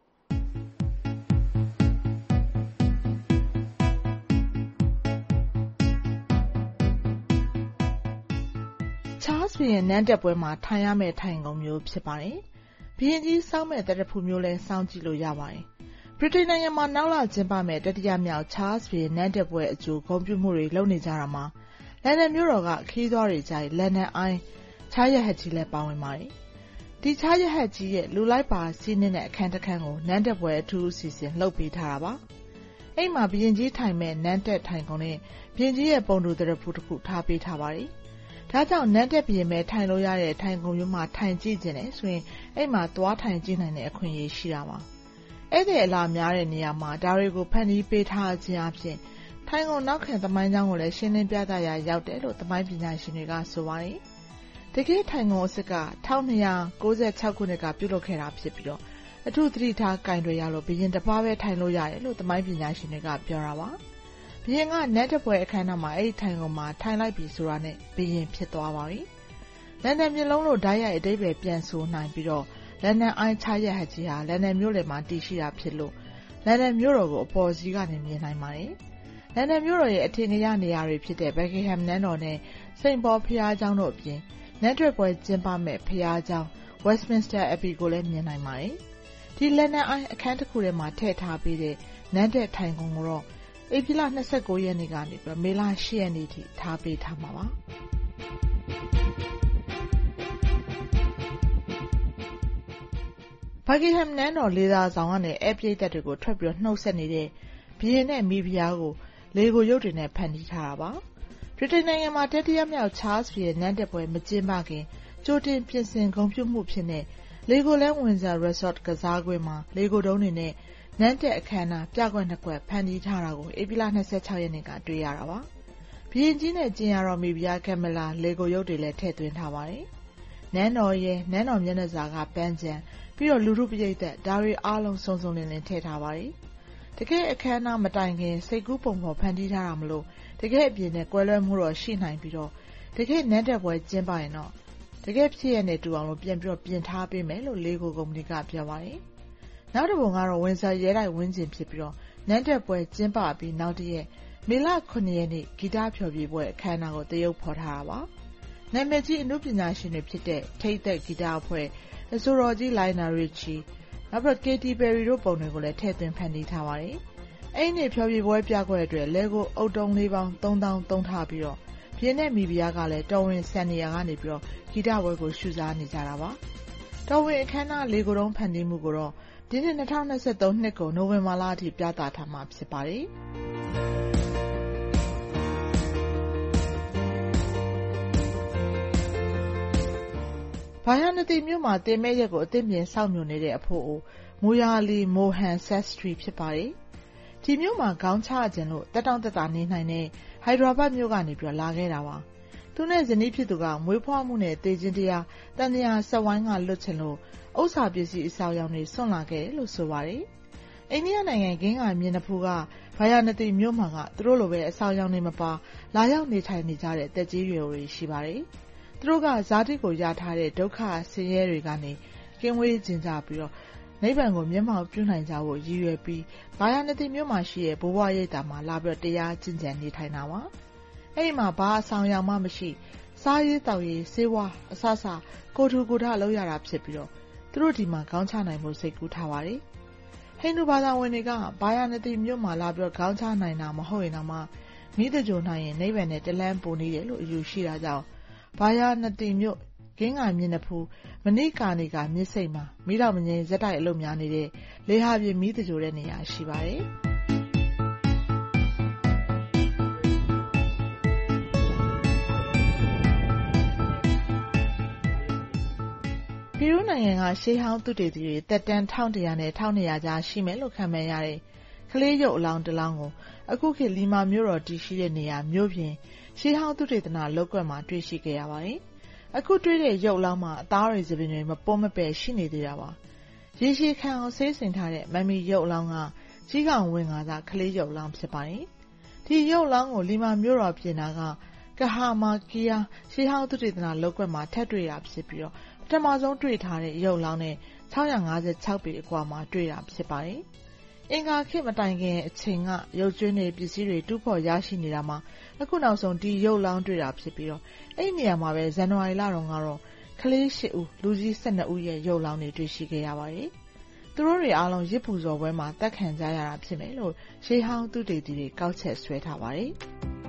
။ Charles ဘုရင်နန်းတက်ပွဲမှာထိုင်ရမယ့်ထိုင်ကုန်မျိုးဖြစ်ပါတယ်။ဘုရင်ကြီးစောင့်မဲ့တရဖူမျိုးလဲစောင့်ကြည့်လို့ရပါတယ်။ဗြိတိန်နိုင်ငံမှာနောက်လကျင်းပမယ့်တတိယမြောက် Charles ဘုရင်နန်းတက်ပွဲအကြိုဂုဏ်ပြုမှုတွေလုပ်နေကြတာမှာလန်ဒန်မြို့တော်ကခရီးသွားတွေကြိုက် London Eye ချားရဟတ်ကြီးလည်းပါဝင်ပါတယ်။ဒီချားရဟတ်ကြီးရဲ့လူလိုက်ပါစီးနှင်းတဲ့အခန်းတစ်ခန်းကိုနန်းတက်ပွဲအထူးအစီအစဉ်လုပ်ပေးထားတာပါ။အဲ့မှာဘုရင်ကြီးထိုင်မဲ့နန်းတက်ထိုင်ကုန်နဲ့ဘုရင်ကြီးရဲ့ပုံတူတရဖူတစ်ခုထားပေးထားပါတယ်။ဒါကြောင့်နန်းတက်ဘုရင်ပဲထိုင်လို့ရတဲ့ထိုင်ကုန်မျိုးမှာထိုင်ကြည့်ခြင်းနဲ့ဆိုရင်အဲ့မှာသွားထိုင်ကြည့်နိုင်တဲ့အခွင့်အရေးရှိတာပါ။ဧည့်သည်အလာများတဲ့နေရာမှာဒါတွေကိုဖန်တီးပေးထားခြင်းအပြင်ထိုင်ကုန်နောက်ခံသမိုင်းကြောင်းကိုလည်းရှင်းလင်းပြသရာရောက်တယ်လို့သမိုင်းပညာရှင်တွေကဆိုပါတယ်။တကယ်ထိုင်ကုန်အစစ်က1296ခုနှစ်ကပြုလုပ်ခဲ့တာဖြစ်ပြီးတော့အထူးသတိထားကင်တွေရလို့ဘုရင်တစ်ပါးပဲထိုင်လို့ရတယ်လို့သမိုင်းပညာရှင်တွေကပြောတာပါ။ဘုရင်ကနန်းတက်ပွဲအခမ်းအနားမှာအဲ့ဒီထိုင်ကုန်မှာထိုင်လိုက်ပြီဆိုတာနဲ့ဘုရင်ဖြစ်သွားပါပြီ။လန်ဒန်မြို့လုံးလို့ဓာတ်ရိုက်အဓိပ္ပာယ်ပြန်ဆိုနိုင်ပြီးတော့လန်ဒန်အိုင်းချားရဟတ်ကြီးဟာလန်ဒန်မြို့လယ်မှာတည်ရှိတာဖြစ်လို့လန်ဒန်မြို့တော်ကိုအပေါ်စီးကနေမြင်နိုင်ပါတယ်။လန်ဒန်မြို့တော်ရဲ့အထင်ကရနေရာတွေဖြစ်တဲ့ Buckingham နန်းတော်နဲ့ St. Paul ဘုရားကျောင်းတို့အပြင်နန်းထွက်ပွဲကျင်းပမဲ့ဘုရားကျောင်း Westminster Abbey ကိုလည်းမြင်နိုင်ပါတယ်။ဒီလန်ဒန်အိုင်းအခန်းတစ်ခုထဲမှာထည့်ထားပေးတဲ့နန်းတက်ထိုင်ကုန်ကိုတော့ဧပြီလ29ရက်နေ့ကနေပြီးမေလ10ရက်နေ့ထိထားပေးထားမှာပါ။ဘာကီဟမ်နန်းတော်လေသာဆောင်ကနေဧည့်ပရိသတ်တွေကိုထွက်ပြီးနှုတ်ဆက်နေတဲ့ဘုရင်နဲ့မိဖုရားကိုလေကိုရုပ်တွေနဲ့ဖန်တီးထားတာပါ။ဗြိတိန်နိုင်ငံမှာတတိယမြောက် Charles ဘုရင်နန်းတက်ပွဲမကျင်းပခင်ကြိုတင်ပြင်ဆင်ဂုဏ်ပြုမှုဖြစ်တဲ့လေကိုလန်းဝင်ဆာ Resort ကစားကွင်းမှာလေကိုတုံးတွေနဲ့နန်းတက်အခမ်းအနားပြကွက်နှစ်ကွက်ဖန်တီးထားတာကိုဧပြီလ26ရက်နေ့ကတွေ့ရတာပါ။ဘုရင်ကြီးနဲ့ကျင်းရတော်မိဖုရားကက်မလာလေကိုရုပ်တွေလည်းထည့်သွင်းထားပါတယ်။နန်းတော်ရဲ့နန်းတော်မျက်နှာစာကပန်းခြံပြီးတော့လူထုပရိသတ်ဒါတွေအားလုံးစုံစုံလင်လင်ထည့်ထားပါတယ်။တကယ်အခမ်းအနားမတိုင်ခင်စိတ်ကူးပုံဖော်ဖန်တီးထားတာမလို့တကယ်အပြင်နဲ့ကွဲလွဲမှုတော့ရှိနိုင်ပြီးတော့တကယ်နန်းတက်ပွဲကျင်းပရင်တော့တကယ်ဖြစ်ရတဲ့တူအောင်လို့ပြန်ပြီးပြင်ထားပေးမယ်လို့လေကိုကုမ္ပဏီကပြောပါတယ်။နောက်တစ်ပုံကတော့ဝင်ဆာရဲတိုက်ဝင်းကျင်ဖြစ်ပြီးတော့နန်းတက်ပွဲကျင်းပပြီးနောက်တရက်မေလ9ရက်နေ့ဂီတဖျော်ဖြေပွဲအခမ်းအနားကိုတရုပ်ဖော်ထားတာပါ။နာမည်ကြီးအနုပညာရှင်တွေဖြစ်တဲ့ထိပ်သက်ဂီတအဖွဲ့အဆိုတော်ကြီးလိုင်နာရစ်ချီနောက်ပြီး Katy Perry တို့ပုံတွေကိုလည်းထည့်သွင်းဖန်တီးထားပါတယ်။အဲ့ဒီနေ့ဖျော်ဖြေပွဲပြကွက်အတွက်လဲကိုအုတ်တုံးလေးပေါင်း3000သုံးထားပြီးတော့ဘုရင်နဲ့မိဖုရားကလည်းတော်ဝင်ဆန်နေရာကနေပြီးတော့ဂီတပွဲကိုရှုစားနေကြတာပါ။တော်ဝင်အခမ်းအနားလေကိုတုံးဖန်တီးမှုကိုတော့ဒီနှစ်2023နှစ်ကိုနိုဝင်ဘာလအထိပြသထားမှာဖြစ်ပါတယ်။ဘာယာနသီမြို့မှာတင်မဲ့ရက်ကိုအသင့်ပြင်စောင့်မျှော်နေတဲ့အဖိုးအိုမူယာလီမိုဟန်ဆက်စထရီဖြစ်ပါတယ်။ဒီမြို့မှာခေါင်းချခြင်းလို့တက်တောင့်တက်တာနေနိုင်တဲ့ဟိုက်ဒရာဘတ်မြို့ကနေပြီးလာခဲ့တာပါ။သူနဲ့ဇနီးဖြစ်သူကမွေးဖွားမှုနဲ့တေခြင်းတရားတန်တရားဆက်ဝိုင်းကလွတ်ချင်လို့ဥစ္စာပစ္စည်းအဆောင်ရောင်တွေစွန့်လာခဲ့တယ်လို့ဆိုပါတယ်။အိန္ဒိယနိုင်ငံဂင်းကမြင်းနဖူးကဘာယာနသီမြို့မှာကသူတို့လိုပဲအဆောင်ရောင်တွေမပါလာရောက်နေထိုင်နေကြတဲ့တက်ကြီးရွယ်တွေရှိပါတယ်။သူတို့ကဇာတိကိုရထားတဲ့ဒုက္ခဆင်းရဲတွေကနေကင်းဝေးကျင်ကြပြီးတော့နိဗ္ဗာန်ကိုမျက်မှောက်ပြုနိုင်ကြဖို့ရည်ရွယ်ပြီးဘာယာနသီမြို့မှာရှိတဲ့ဘိုးဘွားရိပ်သာမှာလာပြီးတရားကျင့်ကြံနေထိုင်တာပါ။အဲ့ဒီမှာဘာအဆောင်ရောင်မှမရှိစားရေးတောက်ရေးဆေးဝါးအဆဆကိုထူကိုထလောက်ရတာဖြစ်ပြီးတော့သူတို့ဒီမှာခေါင်းချနိုင်ဖို့စိတ်ကူးထားပါတယ်။ဟိန္ဒူဘာသာဝင်တွေကဘာယာနသီမြို့မှာလာပြီးခေါင်းချနိုင်တာမဟုတ်ရင်တော့မိတကြိုနိုင်ရင်နိဗ္ဗာန်နဲ့တလန်းပိုနေတယ်လို့အယူရှိတာကြောင့်ဘာယာနသီမြို့ဂင်းငါမြင့်နဖူးမနိကာနေကမြစ်စိတ်မှာမီးတော်မငြိမ်ဇက်တိုက်အလုပ်များနေတဲ့လေဟာပြင်မီးတကြိုတဲ့နေရာရှိပါတယ်။ပီရူးနိုင်ငံကရှေးဟောင်းသုတေသီတွေသက်တမ်း1100နဲ့1200ကြားရှိမယ်လို့ခန့်မှန်းရတဲ့ကလေးရုပ်အလောင်းတစ်လောင်းကိုအခုခေတ်လီမာမြို့တော်တည်ရှိတဲ့နေရာမြို့ပြင်ရှေးဟောင်းသုတေသနလုပ်ကွက်မှာတွေ့ရှိခဲ့ရပါတယ်။အခုတွေ့တဲ့ရုပ်အလောင်းမှာအသားတွေသပင်တွေမပွမပဲ့ရှိနေသေးတာပါ။ရေရှည်ခံအောင်ဆေးဆင်ထားတဲ့မမ်မီရုပ်အလောင်းကကြီးကောင်ဝင်ကားကကလေးရုပ်အလောင်းဖြစ်ပါတယ်။ဒီရုပ်အလောင်းကိုလီမာမြို့တော်ပြင်နာကကဟာမာကီယာရှေးဟောင်းသုတေသနလုပ်ကွက်မှာထပ်တွေ့တာဖြစ်ပြီးတော့ပထမဆုံးတွေ့ထားတဲ့ရုပ်အလောင်းနဲ့656ပေအကွာမှာတွေ့တာဖြစ်ပါတယ်။အင်္ဂါခေတ်မတိုင်ခင်အချိန်ကရုပ်ကြွင်းတွေပစ္စည်းတွေတူးဖော်ရရှိနေတာမှာအခုနောက်ဆုံးဒီရုပ်လောင်းတွေ့တာဖြစ်ပြီးတော့အဲ့ဒီနေရာမှာပဲဇန်နဝါရီလတုန်းကတော့ကလေး8ဦးလူကြီး12ဦးရဲ့ရုပ်လောင်းတွေတွေ့ရှိခဲ့ရပါတယ်။သူတို့တွေအားလုံးရစ်ပူဇော်ပွဲမှာတက်ခံကြရတာဖြစ်မယ်လို့ရှေးဟောင်းသုတေသီတွေကောက်ချက်ဆွဲထားပါတယ်။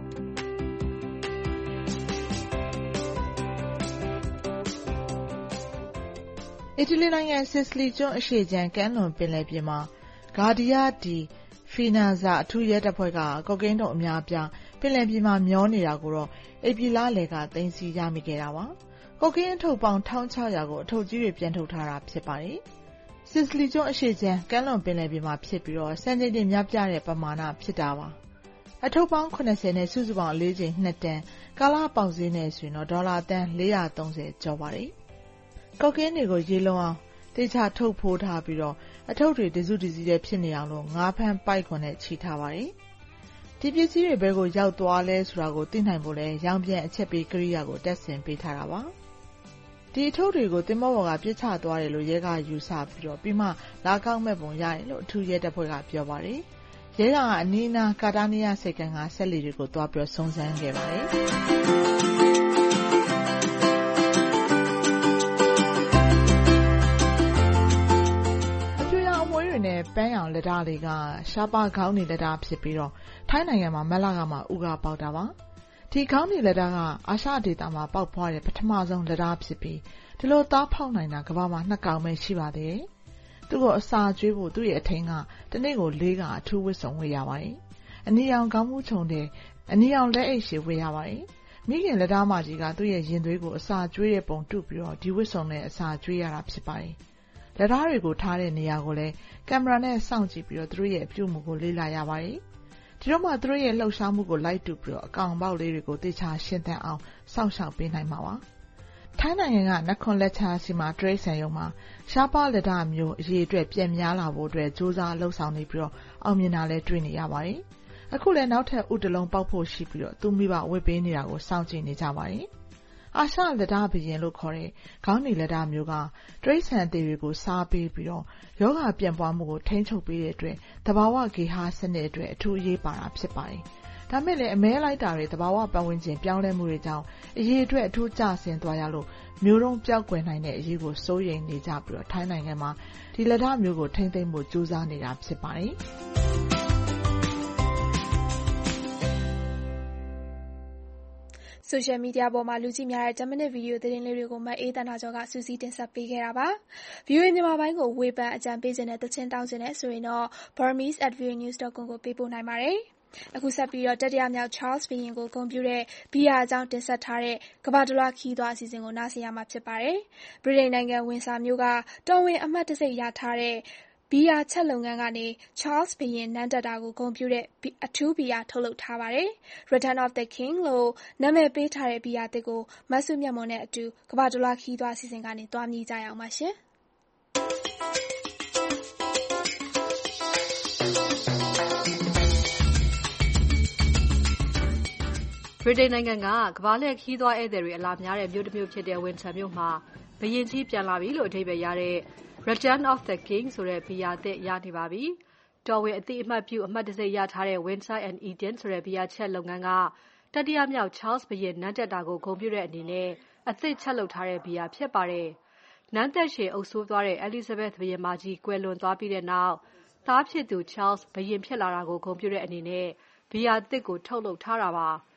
အီတလီနိုင်ငံစစ်စလီကျွန်းအရှေ့ခြမ်းကမ်းလွန်ပင်လယ်ပြင်မှာဂါဒီယာဒီဖီနာဇာအထူးရဲတပ်ဖွဲ့ကကော့ကိန်းတုံအများအပြားပင်လယ်ပြင်မှာမျောနေတာကိုတော့ဧပြီလလယ်ကသိမ်းဆည်းရမိခဲ့တာပါ။ကော့ကိန်းအထုပ်ပေါင်း1600ကိုအထုပ်ကြီးတွေပြန်ထုတ်ထားတာဖြစ်ပါတယ်။စစ်စလီကျွန်းအရှေ့ခြမ်းကမ်းလွန်ပင်လယ်ပြင်မှာဖြစ်ပြီးတော့စံချိန်တင်များပြားတဲ့ပမာဏဖြစ်တာပါ။အထုပ်ပေါင်း80နဲ့စုစုပေါင်း4ချိန်2တန်ကာလပေါက်ဈေးနဲ့ဆိုရင်တော့ဒေါ်လာတန်430ကျော်ပါတယ်။ကော့ကိန်းတွေကိုရေလုံးအောင်တေချာထုတ်ဖိုးထားပြီးတော့အထုပ်တွေတစုတစည်းတဲ့ဖြစ်နေအောင်လို့ငါးဖမ်းပိုက်ခွန်နဲ့ချီထားပါတယ်။ဒီပစ္စည်းတွေဘဲကိုရောက်သွားလဲဆိုတာကိုသိနိုင်ဖို့လဲရောင်ပြန်အချက်ပေးကိရိယာကိုတက်ဆင်ပေးထားတာပါ။ဒီအထုပ်တွေကိုသင်္ဘောပေါ်ကပြစ်ချသွားတယ်လို့ရဲကယူဆပြီးတော့ပြီးမှလာကောက်မဲ့ပုံရတယ်လို့အထူးရဲတပ်ဖွဲ့ကပြောပါတယ်။ရဲကအနီးနားကာတာနီယာစိတ်ကန်းကဆက်လီတွေကိုတွားပြီးစုံစမ်းခဲ့ပါတယ်။နဲ့ပန်းရောင်လက်ဓာတ်တွေကရှားပါခေါင်းနေလက်ဓာတ်ဖြစ်ပြီးတော့ထိုင်းနိုင်ငံမှာမက်လကမှာဥကပေါက်တာပါဒီခေါင်းနေလက်ဓာတ်ကအာရှဒေသမှာပေါက်ဖွားတဲ့ပထမဆုံးလက်ဓာတ်ဖြစ်ပြီးဒီလိုသားဖောက်နိုင်တာကမ္ဘာမှာ2ကောင်ပဲရှိပါသေးတယ်သူကအစာကျွေးဖို့သူ့ရဲ့အထင်းကတနေ့ကို4ကအထူးဝတ်စုံဝတ်ရပါတယ်အနီရောင်ခေါင်းမူးချုံတဲ့အနီရောင်လက်အိတ်ရှည်ဝတ်ရပါတယ်မိခင်လက်ဓာတ်မကြီးကသူ့ရဲ့ရင်သွေးကိုအစာကျွေးတဲ့ပုံတုပြီးတော့ဒီဝတ်စုံနဲ့အစာကျွေးရတာဖြစ်ပါတယ်လက်ဓာတ်တွေကိုထားတဲ့နေရာကိုလည်းကင်မရာနဲ့စောင့်ကြည့်ပြီးတော့သူတို့ရဲ့အပြုအမူကိုလေ့လာရပါတယ်။ဒီတော့မှသူတို့ရဲ့လှုပ်ရှားမှုကိုလိုက်တူပြီးတော့အကောင်ပေါက်လေးတွေကိုသေချာရှင်းသန်အောင်စောင့်ရှောက်ပေးနိုင်မှာပါ။ထိုင်းနိုင်ငံကနခွန်လက်ချာစီမှာတရိတ်ဆန်ရုံမှာရှားပါလက်ဓာတ်မျိုးအရေးအတွက်ပြန်များလာဖို့အတွက်စူးစမ်းလှုပ်ဆောင်နေပြီးတော့အောင်မြင်တာလည်းတွေ့နေရပါတယ်။အခုလည်းနောက်ထပ်ဥတလုံးပေါက်ဖို့ရှိပြီးတော့သူမိဘဝစ်ပေးနေတာကိုစောင့်ကြည့်နေကြပါတယ်။အာရှလက်ဓာတ်ဘရင်လို့ခေါ်တဲ့ခေါင်းနီလက်ဓာတ်မျိုးကတရိတ်ဆန်အသေးတွေကိုစားပေးပြီးတော့ယောဂပြန့်ပွားမှုကိုထိန်းချုပ်ပေးတဲ့အတွက်သဘာဝဂေဟစနစ်အတွက်အထူးအရေးပါတာဖြစ်ပါတယ်။ဒါမဲ့လည်းအမဲလိုက်တာတွေသဘာဝပတ်ဝန်းကျင်ပြောင်းလဲမှုတွေကြောင့်အရေးအတွက်အထူးကျဆင်းသွားရလို့မျိုးတုံးပျောက်ကွယ်နိုင်တဲ့အရေးကိုစိုးရိမ်နေကြပြီးတော့ထိုင်းနိုင်ငံမှာဒီလက်ဓာတ်မျိုးကိုထိန်းသိမ်းဖို့ကြိုးစားနေတာဖြစ်ပါတယ်။ဆိုရှယ်မီဒီယာပေါ်မှာလူကြည့်များတဲ့10မိနစ်ဗီဒီယိုသတင်းလေးတွေကိုမအေးသန္တာကျော်ကစူးစီးတင်ဆက်ပေးခဲ့တာပါ။ VOA မြန်မာပိုင်းကိုဝေဖန်အကြံပေးခြင်းနဲ့တခြင်းတောင်းခြင်းနဲ့ဆိုရင်တော့ burmese@voanews.com ကိုပေးပို့နိုင်ပါတယ်။အခုဆက်ပြီးတော့တတိယမြောက် Charles ဘုရင်ကိုဂုဏ်ပြုတဲ့ဘီယာအကြောင်းတင်ဆက်ထားတဲ့ကမ္ဘာတလွှားခရီးသွားအစီအစဉ်ကိုနားဆင်ရမှာဖြစ်ပါတယ်။ဗြိတိန်နိုင်ငံဝင်ဆာမြို့ကတော်ဝင်အမှတ်တံဆိပ်ရထားတဲ့ဘီယာချက်လုပ်ငန်းကနေ Charles ဘုရင်နန်းတက်တာကိုဂုဏ်ပြုတဲ့အထူးဘီယာထုတ်လုပ်ထားပါတယ်။ Return of the King လို့နာမည်ပေးထားတဲ့ဘီယာသစ်ကိုမဆုမြတ်မွန်နဲ့အတူကမ္ဘာတလွှားခရီးသွားအစီအစဉ်ကနေသွားမြည်ကြရအောင်ပါရှင်။ဗြိတိန်နိုင်ငံကကမ္ဘာလှည့်ခရီးသွားဧည့်သည်တွေအလာများတဲ့မြို့တစ်မြို့ဖြစ်တဲ့ Windsor မြို့မှာဘုရင်ကြီးပြန်လာပြီလို့အဓိပ္ပာယ်ရတဲ့ Return of the King ဆိုတဲ့ဘီယာသစ်ရနေပါပြီ။တော်ဝင်အသိအမှတ်ပြုအမှတ်တံဆိပ်ရထားတဲ့ Winsor and Eden ဆိုတဲ့ဘီယာချက်လုပ်ငန်းကတတိယမြောက် Charles ဘုရင်နန်းတက်တာကိုဂုဏ်ပြုတဲ့အနေနဲ့အသစ်ချက်လုပ်ထားတဲ့ဘီယာဖြစ်ပါတယ်။နန်းသက်ရှည်အုပ်စိုးသွားတဲ့ Elizabeth ဘုရင်မကြီးကွယ်လွန်သွားပြီးတဲ့နောက်သားဖြစ်သူ Charles ဘုရင်ဖြစ်လာတာကိုဂုဏ်ပြုတဲ့အနေနဲ့ဘီယာသစ်ကိုထုတ်လုပ်ထားတာပါ။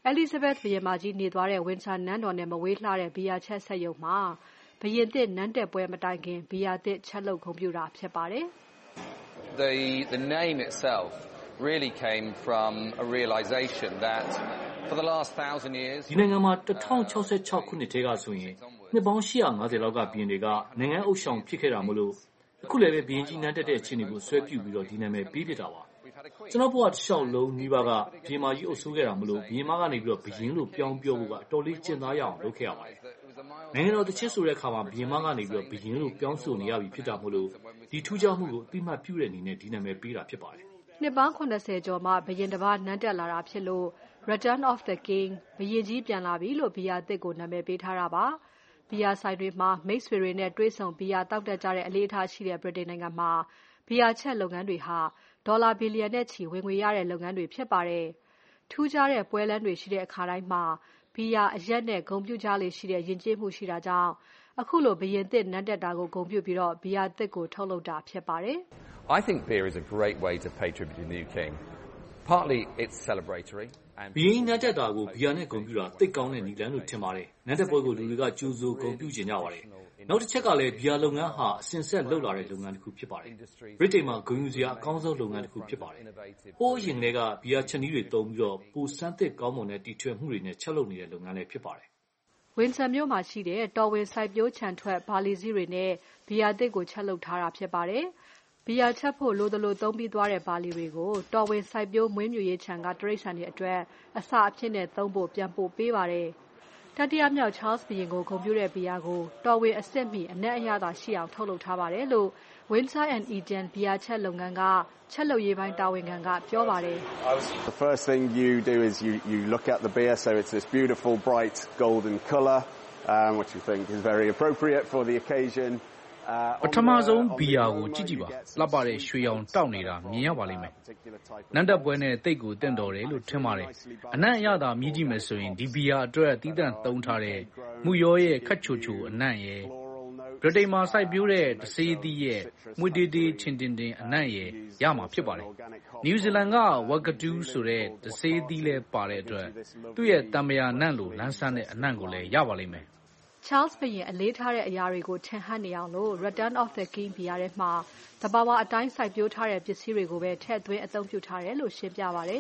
Elizabeth ဘုရင်မကြီးနေသွားတဲ့ Windsor နန်းတော်နဲ့မဝေးလှတဲ့ဘီယာချက်စက်ရုံမှာဘုရင်သစ်နန်းတက်ပွဲမတိုင်ခင်ဘီယာသစ်ချက်လုပ်ဂုဏ်ပြုတာဖြစ်ပါတယ်။ The name itself really came from a realization that for the last 1000 years ဒီနိုင်ငံမှာ1066ခုနှစ်ထဲကဆိုရင်နှစ်ပေါင်း850လောက်ကဘီရင်တွေကနိုင်ငံအုပ်ဆောင်ဖြစ်ခဲ့တာမို့လို့အခုလည်းပဲဘီရင်ကြီးနန်းတက်တဲ့အခြေအနေကိုဆွဲပြုပြီးတော့ဒီနာမည်ပေးဖြစ်တာပါကျွန်တော်ဘဝတစ်လျှောက်လုံးနှီးပါးကဘီရင်မကြီးအုပ်စိုးခဲ့တာမို့လို့ဘီရင်မကနေပြီးတော့ဘီရင်လို့ပြောင်းပြောဖို့ကအတော်လေးကျင့်သားရအောင်လုပ်ခဲ့ရပါတယ်နိုင်ငံတော်တချစ်ဆိုတဲ့အခါမှာဘီရင်မကနေပြီးတော့ဘီရင်လို့ပြောင်းဆိုနေရပြီဖြစ်တာမို့လို့ဒီထူးခြားမှုကိုအသိမှတ်ပြုတဲ့အနေနဲ့ဒီနာမည်ပေးတာဖြစ်ပါတယ်နှစ်ပေါင်း80ကျော်မှဘုရင်တစ်ပါးနန်းတက်လာတာဖြစ်လို့ Return of the King ဘုရင်ကြီးပြန်လာပြီလို့ဘီယာသစ်ကိုနာမည်ပေးထားတာပါဘီယာဆိုင်တွေမှာမိတ်ဆွေတွေနဲ့တွေ့ဆုံဘီယာတောက်တက်ကြတဲ့အလေးအထားရှိတဲ့ဗြိတိန်နိုင်ငံမှာဘီယာချက်လုပ်ငန်းတွေဟာဒေါ်လာဘီလီယံနဲ့ချီဝင်ငွေရတဲ့လုပ်ငန်းတွေဖြစ်ပါတယ်ထူးခြားတဲ့ပွဲလမ်းတွေရှိတဲ့အခါတိုင်းမှာဘီယာအရက်နဲ့ဂုဏ်ပြုကြလေရှိတဲ့ယဉ်ကျေးမှုရှိတာကြောင့်အခုလိုဘုရင်သစ်နန်းတက်တာကိုဂုဏ်ပြုပြီးတော့ဘီယာသစ်ကိုထုတ်လုပ်တာဖြစ်ပါတယ် I think beer is a great way to pay tribute to the new king. Partly it's celebratory. ဘီရင်နန်းတက်တာကိုဘီယာနဲ့ဂုဏ်ပြုတာသိကောင်းတဲ့နည်းလမ်းလို့ထင်ပါတယ်နန်းတက်ပွဲကိုလူတွေကကြိုးစိုးဂုဏ်ပြုကြကြပါတယ်နောက်တစ်ချက်ကလည်းဘီယာလုပ်ငန်းဟာအစဉ်ဆက်လုပ်လာတဲ့လုပ်ငန်းတစ်ခုဖြစ်ပါတယ်ဗြိတိန်မှာဂုဏ်ယူစရာအကောင်းဆုံးလုပ်ငန်းတစ်ခုဖြစ်ပါတယ်ဟိုးရင်တွေကဘီယာချက်နည်းတွေသုံးပြီးတော့ပိုစမ်းသစ်ကောင်းမွန်တဲ့တီထွင်မှုတွေနဲ့ချက်လုပ်နေတဲ့လုပ်ငန်းလည်းဖြစ်ပါတယ် Windsor မြို့မှာရှိတဲ့တော်ဝင်စိုက်ပျိုးခြံထွက်ဘာလီစီတွေနဲ့ဘီယာသစ်ကိုချက်လုပ်ထားတာဖြစ်ပါတယ်ဘီယာချက်ဖို့လိုသလိုသုံးပြီးသွားတဲ့ဘာလီတွေကိုတော်ဝင်စိုက်ပျိုးမွေးမြူရေးခြံကတရိတ်ဆန်တွေအတွက်အစာအဖြစ်နဲ့သုံးဖို့ပြန်ပို့ပေးပါတယ်တတိယမြောက် Charles ဘုရင်ကိုဂုဏ်ပြုတဲ့ဘီယာကိုတော်ဝင်အစစ်မီအနက်အရသာရှိအောင်ထုတ်လုပ်ထားပါတယ်လို့ Windsor and Eton ဘီယာချက်လုပ်ငန်းကချက်လုပ်ရေးပိုင်းတာဝန်ခံကပြောပါတယ် The first thing you do is you look at the beer so it's this beautiful bright golden color which you think is very appropriate for the occasion ပထမဆုံးဘီယာကိုကြည့်ပါလှပတဲ့ရွှေရောင်တောက်နေတာမြင်ရပါလိမ့်မယ်နန်းတက်ပွဲနဲ့တိတ်ကိုတင့်တော်တယ်လို့ထင်ပါတယ်အနံ့အရသာမြည်ကြည့်မယ်ဆိုရင်ဒီဘီယာအတွက်တီးတန့်သုံးထားတဲ့မူရောရဲ့ခက်ချိုချိုအနံ့ရဲ့ဗြိတိန်မှာစိုက်ပျိုးတဲ့တဆေးသီးရဲ့မွေတေးတေးချင်းတင်တင်အနံ့ရဲ့ရမှာဖြစ်ပါတယ်နယူးဇီလန်ကဝက်ကတူးဆိုတဲ့တဆေးသီးလဲပါတဲ့အတွက်သူ့ရဲ့တံမယာနံ့လိုလန်းဆန်းတဲ့အနံ့ကိုလည်းရပါလိမ့်မယ် Charles ဘုရင်အလေးထားတဲ့အရာတွေကိုထင်ဟပ်နေအောင်လို့ Return of the King ဘီယာထဲမှာသဘာဝအတိုင်းစိုက်ပျိုးထားတဲ့ပစ္စည်းတွေကိုပဲထည့်သွင်းအသုံးပြုထားတယ်လို့ရှင်းပြပါတယ်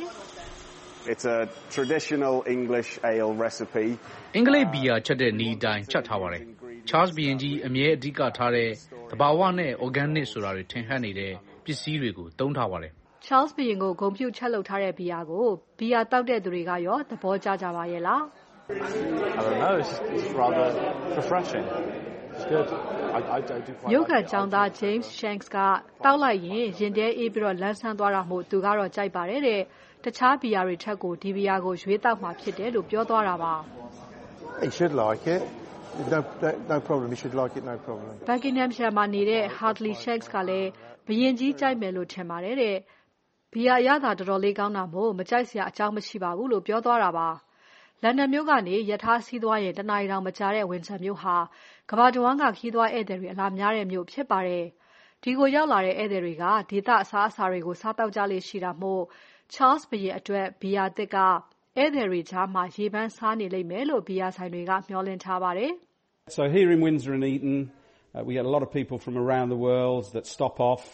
It's a traditional English ale recipe. အင်္ဂလိပ်ဘီယာချက်တဲ့နည်းအတိုင်းချက်ထားပါတယ် Charles ဘုရင်ကြီးအမြဲအဓိကထားတဲ့သဘာဝနဲ့ organic ဆိုတာတွေထင်ဟပ်နေတဲ့ပစ္စည်းတွေကိုသုံးထားပါတယ် Charles ဘုရင်ကိုဂုဏ်ပြုချက်လုပ်ထားတဲ့ဘီယာကိုဘီယာတောက်တဲ့သူတွေကရောသဘောကျကြပါရဲ့လား I don't know, it's rather refreshing. It's good. I do find မြို့ခံကျောင်းသား James Shanks ကတောက်လိုက်ရင်ရင်ထဲအေးပြီးတော့လန်းဆန်းသွားတာမို့သူကတော့ကြိုက်ပါတယ်တဲ့တခြားဘီယာတွေထက်ကိုဒီဘီယာကိုရွေးတောက်မှဖြစ်တယ်လို့ပြောသွားတာပါ He should like it. No problem. He should like it, no problem. Buckinghamshire မှာနေတဲ့ Hartley Shanks ကလည်းဘုရင်ကြီးကြိုက်မယ်လို့ထင်ပါတယ်တဲ့ဘီယာရတာတော်တော်လေးကောင်းတာမို့မကြိုက်စရာအကြောင်းမရှိပါဘူးလို့ပြောသွားတာပါလန်ဒန်မြို့ကနေရထားစီးသွားရင်တနာရီတောင်မကြာတဲ့ Windsor မြို့ဟာကမ္ဘာတဝန်းကခီးသွားဧည့်သည်တွေအလားများတဲ့မြို့ဖြစ်ပါတယ်။ဒီကိုရောက်လာတဲ့ဧည့်သည်တွေကဒေသအစားအစာတွေကိုစားတောက်ကြလေရှိတာမို့ Charles ဘုရင်အတွက်ဘီယာသစ်ကဧည့်သည်တွေကြားမှာရေပန်းစားနေလိမ့်မယ်လို့ဘီယာဆိုင်တွေကမျှော်လင့်ထားပါတယ်။ So here in Windsor and Eton we get a lot of people from around the world that stop off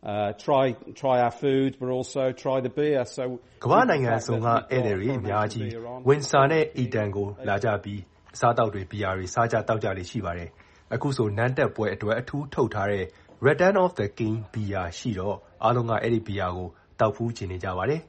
try our food but also try the beer so ကမ္ဘာနိုင်ငံစုံကဧည့်သည်တွေအများကြီး Windsor နဲ့ Eton ကိုလာကြပြီးအစားအသောက်တွေဘီယာတွေစားကြတောက်ကြလေရှိပါတယ်အခုဆိုနန်းတက်ပွဲအတွက်အထူးထုတ်ထားတဲ့ Return of the King ဘီယာရှိတော့အားလုံးကအဲ့ဒီဘီယာကိုတောက်ဖူးချင်နေကြပါတယ်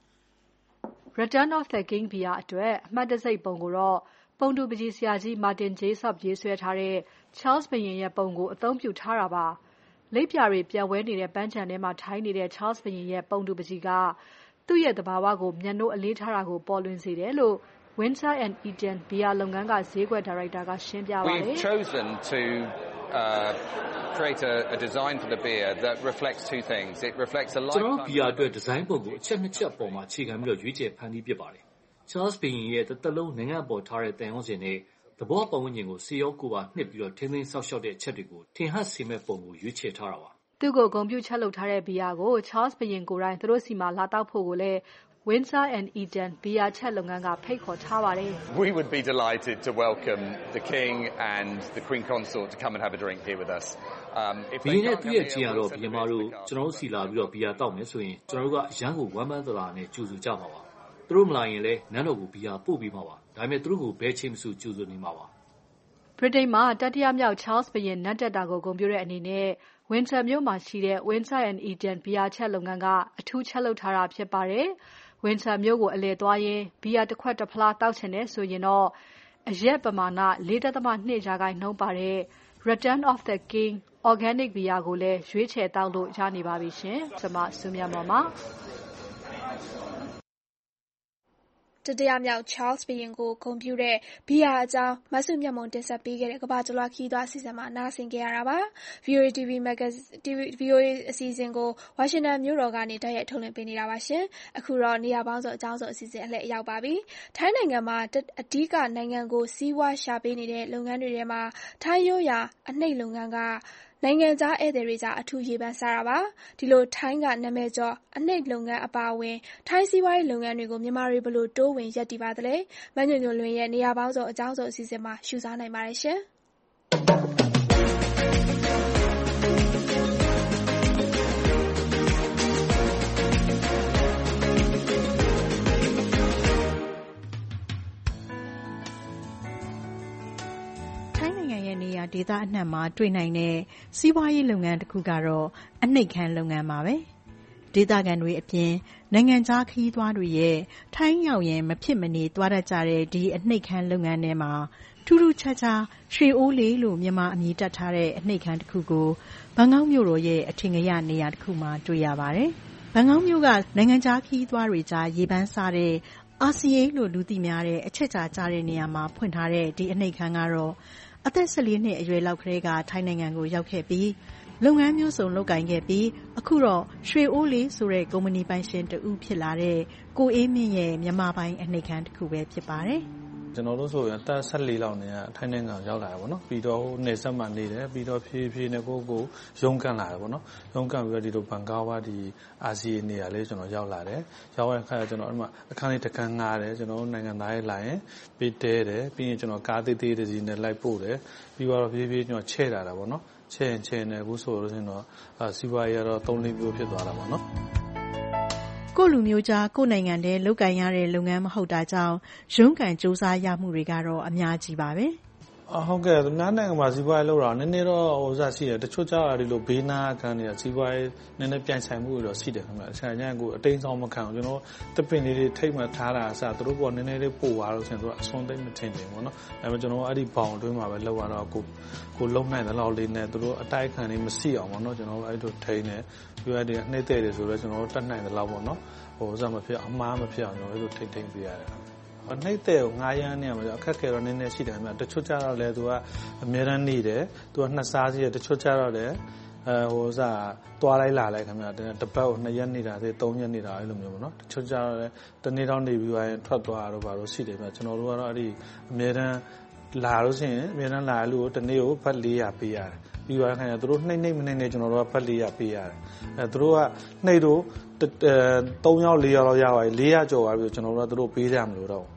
Return of the King ဘီယာအတွက်အမှတ်တံဆိပ်ပုံကိုတော့ပုံတူပကြီးဆရာကြီး Martin Jessop ရေးဆွဲထားတဲ့ Charles ဘုရင်ရဲ့ပုံကိုအသုံးပြုထားတာပါလိပ်ပြာတွေပြန့်ဝဲနေတဲ့ပန်းခြံထဲမှာထိုင်နေတဲ့ Charles ဘုရင်ရဲ့ပုံတူပကြီးကသူ့ရဲ့သဘာဝကိုမျက်နှိုးအလေးထားတာကိုပေါ်လွင်စေတယ်လို့ Windsor and Eton ဘီယာလုပ်ငန်းကဈေးကွက်ဒါရိုက်တာကရှင်းပြပါတယ် We've chosen to create a design for the beer that reflects two things. It reflects a life. ကျွန်တော်ဘီယာအတွက်ဒီဇိုင်းပုံကိုအချက်နှစ်ချက်ပေါ်မှာအခြေခံပြီးတော့ရွေးချယ်ဖန်တီးဖြစ်ပါတယ် Charles ဘုရင်ရဲ့တစ်လုံးနိုင်ငံပေါ်ထားတဲ့တန်ရုံးစင်နဲ့သဘောပတ်ဝန်းကျင်ကိုစီရောကိုပါနှစ်ပြီးတော့ထင်းထင်းဆောက်ရှောက်တဲ့အချက်တွေကိုထင်ဟပ်စေမဲ့ပုံကိုရွေးချယ်ထားတာပါသူ့ကိုဂုဏ်ပြုချက်လုပ်ထားတဲ့ဘီယာကို Charles ဘုရင်ကိုယ်တိုင်သူတို့စီမှာလာတောက်ဖို့ကိုလည်း Windsor and Eden ဘီယာချက်လုပ်ငန်းကဖိတ်ခေါ်ထားပါတယ်။ We would be delighted to welcome the King and the Queen Consort to come and have a drink here with us. ဘီရင်နဲ့သူ့ရဲ့ကြီးကတော့ဘီရင်မတို့ကျွန်တော်တို့စီလာပြီးတော့ဘီယာတောက်မယ်ဆိုရင်ကျွန်တော်တို့ကအရန်ကိုဝမ်းပန်းသလားနဲ့ကြိုဆိုကြပါပါ။သူတို့မလာရင်လည်းနန်းတော်ကိုဘီယာပို့ပေးမှာပါ။ဒါပေမဲ့သူတို့ကိုဘဲချင်းမစုကြိုဆိုနေမှာပါ။ ဗြိတိန်မှာတတိယမြောက် Charles ဘုရင်နတ်တက်တာကိုဂုဏ်ပြုတဲ့အနေနဲ့ Windsor မြို့မှာရှိတဲ့ Windsor and Eden ဘီယာချက်လုပ်ငန်းကအထူးချက်လုပ်ထားတာဖြစ်ပါတယ်။ Windsor မြို့ကိုအလည်သွားရင်ဘီယာတစ်ခွက်တစ်ဖလားတောက်ချင်တယ်ဆိုရင်တော့အရက်ပမာဏ 4.2% ပါတဲ့ Return of the King Organic ဘီယာကိုလည်းရွေးချယ်တောက်လို့ရနေပါပြီရှင်။ကျွန်မစုမြတ်မော်ပါတတိယမြောက် Charles ဘုရင်ကိုဂုဏ်ပြုတဲ့ဘီယာအကြောင်းမဆုမြတ်မွန်တင်ဆက်ပေးခဲ့တဲ့ကမ္ဘာ့တလွှားခရီးသွားအစီအစဉ်မှာနားဆင်ခဲ့ရတာပါ။ VOA TV အစီအစဉ်ကိုဝါရှင်တန်မြို့တော်ကနေတိုက်ရိုက်ထုတ်လွှင့်ပေးနေတာပါရှင်။အခုတော့နေရာပေါင်းစုံအကြောင်းစုံအစီအစဉ်အလှည့်ရောက်ပါပြီ။ထိုင်းနိုင်ငံမှာအဓိကနိုင်ငံကိုစီးပွားရှာပေးနေတဲ့လုပ်ငန်းတွေထဲမှာထိုင်းရိုးရာအနှိပ်လုပ်ငန်းကနိုင်ငံခြားဧည့်သည်တွေကြားအထူးရေပန်းစားတာပါ။ဒီလိုထိုင်းကနာမည်ကျော်အနှိပ်လုပ်ငန်းအပါအဝင်ထိုင်းစီးပွားရေးလုပ်ငန်းတွေကိုမြန်မာတွေဘယ်လိုတိုးဝင်ရပ်တည်ပါသလဲ။မညွန့်ညွန့်လွင်ရဲ့နေရာပေါင်းစုံအကြောင်းစုံအစီအစဉ်မှာရှုစားနိုင်ပါတယ်ရှင်။နေရာဒေသအနှံ့မှာတွေ့နိုင်တဲ့စီးပွားရေးလုပ်ငန်းတစ်ခုကတော့အနှိပ်ခမ်းလုပ်ငန်းပါပဲဒေသခံတွေအပြင်နိုင်ငံခြားခရီးသွားတွေရဲ့ထိုင်းရောက်ရင်မဖြစ်မနေသွားတတ်ကြတဲ့ဒီအနှိပ်ခမ်းလုပ်ငန်းထဲမှာထူးထူးခြားခြားရွှေအိုးလေးလို့မြန်မာအမည်တပ်ထားတဲ့အနှိပ်ခမ်းတစ်ခုကိုဘန်ကောက်မြို့တော်ရဲ့အထင်ကရနေရာတစ်ခုမှာတွေ့ရပါတယ်ဘန်ကောက်မြို့ကနိုင်ငံခြားခရီးသွားတွေကြားရေပန်းစားတဲ့RCA လို့လူသိများတဲ့အချက်ချာကျတဲ့နေရာမှာဖွင့်ထားတဲ့ဒီအနှိပ်ခမ်းကတော့အသက်14နှစ်အရွယ်လောက်ကလေးကထိုင်းနိုင်ငံကိုရောက်ခဲ့ပြီးလုပ်ငန်းမျိုးစုံလုပ်ကိုင်ခဲ့ပြီးအခုတော့ရွှေအိုးလေးဆိုတဲ့ကုမ္ပဏီပိုင်ရှင်တဦးဖြစ်လာတဲ့ကိုအေးမင်းရဲ့မြန်မာပိုင်းအနှိပ်ခမ်းတစ်ခုပဲဖြစ်ပါတယ်ကျွန်တော်တို့ဆိုရင်တက်14လောက်နေထိုင်းနိုင်ငံရောက်လာတယ်ပေါ့နော်ပြီးတော့နေဆက်မှနေတယ်ပြီးတော့ဖြည်းဖြည်းနဲ့ကိုရုံးကန်လာတယ်ပေါ့နော်ရုံးကန်ပြီးတော့ဒီလိုဘန်ကောက်ကဒီအာဆီယံနေရာလေးကျွန်တော်ရောက်လာတယ်ရောက်တဲ့အခါကျကျွန်တော်အဲ့မှာအခန်းလေးတစ်ခန်းငားတယ်ကျွန်တော်နိုင်ငံသားရဲ့လာရင်ပြီးတဲတယ်ပြီးရင်ကျွန်တော်ကားသေးသေးတစ်စီးနဲ့လိုက်ပို့တယ်ပြီးတော့ဖြည်းဖြည်းကျွန်တော်ချဲ့လာတာပေါ့နော်ချဲ့နေအခုဆိုလို့ဆိုရင်တော့စီးပွားရေးကတော့3-4မျိုးဖြစ်သွားတာပေါ့နော်ကိုလူမျိုးကြားကိုနိုင်ငံထဲလုပ်ကိုင်ရတဲ့လုပ်ငန်းမဟုတ်တာကြောင့်ရုန်းကန်စူးစမ်းရမှုတွေကတော့အများကြီးပါပဲဟုတ်ကဲ့နားနိုင်ငံမှာစီးပွားရေးလုပ်တာနည်းနည်းတော့ရှိတယ်တချို့ကြားတာဒီလိုဘေးနာခံနေတာစီးပွားရေးနည်းနည်းပြိုင်ဆိုင်မှုတွေတော့ရှိတယ်ခင်ဗျအချိန်ချင်းကိုအတိမ်ဆောင်မခံအောင်ကျွန်တော်တပင်လေးတွေထိတ်မှထားတာအစားသူတို့ပေါ်နည်းနည်းလေးပို့သွားလို့ဆိုရင်သူကအစွန်းသိမ့်မထင်တယ်ပေါ့နော်ဒါပေမဲ့ကျွန်တော်အဲ့ဒီဘောင်အတွင်းမှာပဲလောက်ရတော့ကိုလုံနိုင်တဲ့လောက်လေးနဲ့သူတို့အတိုက်ခံနေမရှိအောင်ပေါ့နော်ကျွန်တော်အဲ့လိုထိန်းနေပြီးတော့ဒီနှိမ့်တဲ့တယ်ဆိုတော့ကျွန်တော်တတ်နိုင်တဲ့လောက်ပေါ့နော်မဖြစ်အမှားမဖြစ်အောင်ကျွန်တော်အဲ့လိုထိန်းပေးရတယ်အနှိမ့်တဲ့ကို9ရမ်းနေရမှာအခက်ခဲတော့နည်းနည်းရှိတယ်ခင်ဗျတချို့ကြတော့လဲသူကအများရန်နေတယ်သူကနှစ်စားစီးတယ်တချို့ကြတော့လဲသွားလိုက်လာလိုက်ခင်ဗျတပတ်ကို2ရက်နေတာ3ရက်နေတာအဲ့လိုမျိုးပေါ့နော်တချို့ကြတော့လဲတနေ့တော့နေပြီးသွားရင်ထွက်သွားတော့ဘာလို့ရှိတယ်ဗျကျွန်တော်တို့ကတော့အဲ့ဒီအများရန်လာလို့ရှိရင်အများရန်လာလို့တနေ့ကိုဖတ်400ပေးရတယ်ပြီးသွားခင်ဗျသူတို့နှိမ့်မနှိမ့်နေကျွန်တော်တို့ကဖတ်400ပေးရတယ်သူတို့ကနှိမ့်တို့3ယောက်4ယောက်လောက်ရပါတယ်400ကျော်သွားပြီကျွန်တော်တို့ကသူတို့ပေးကြမလို့တော့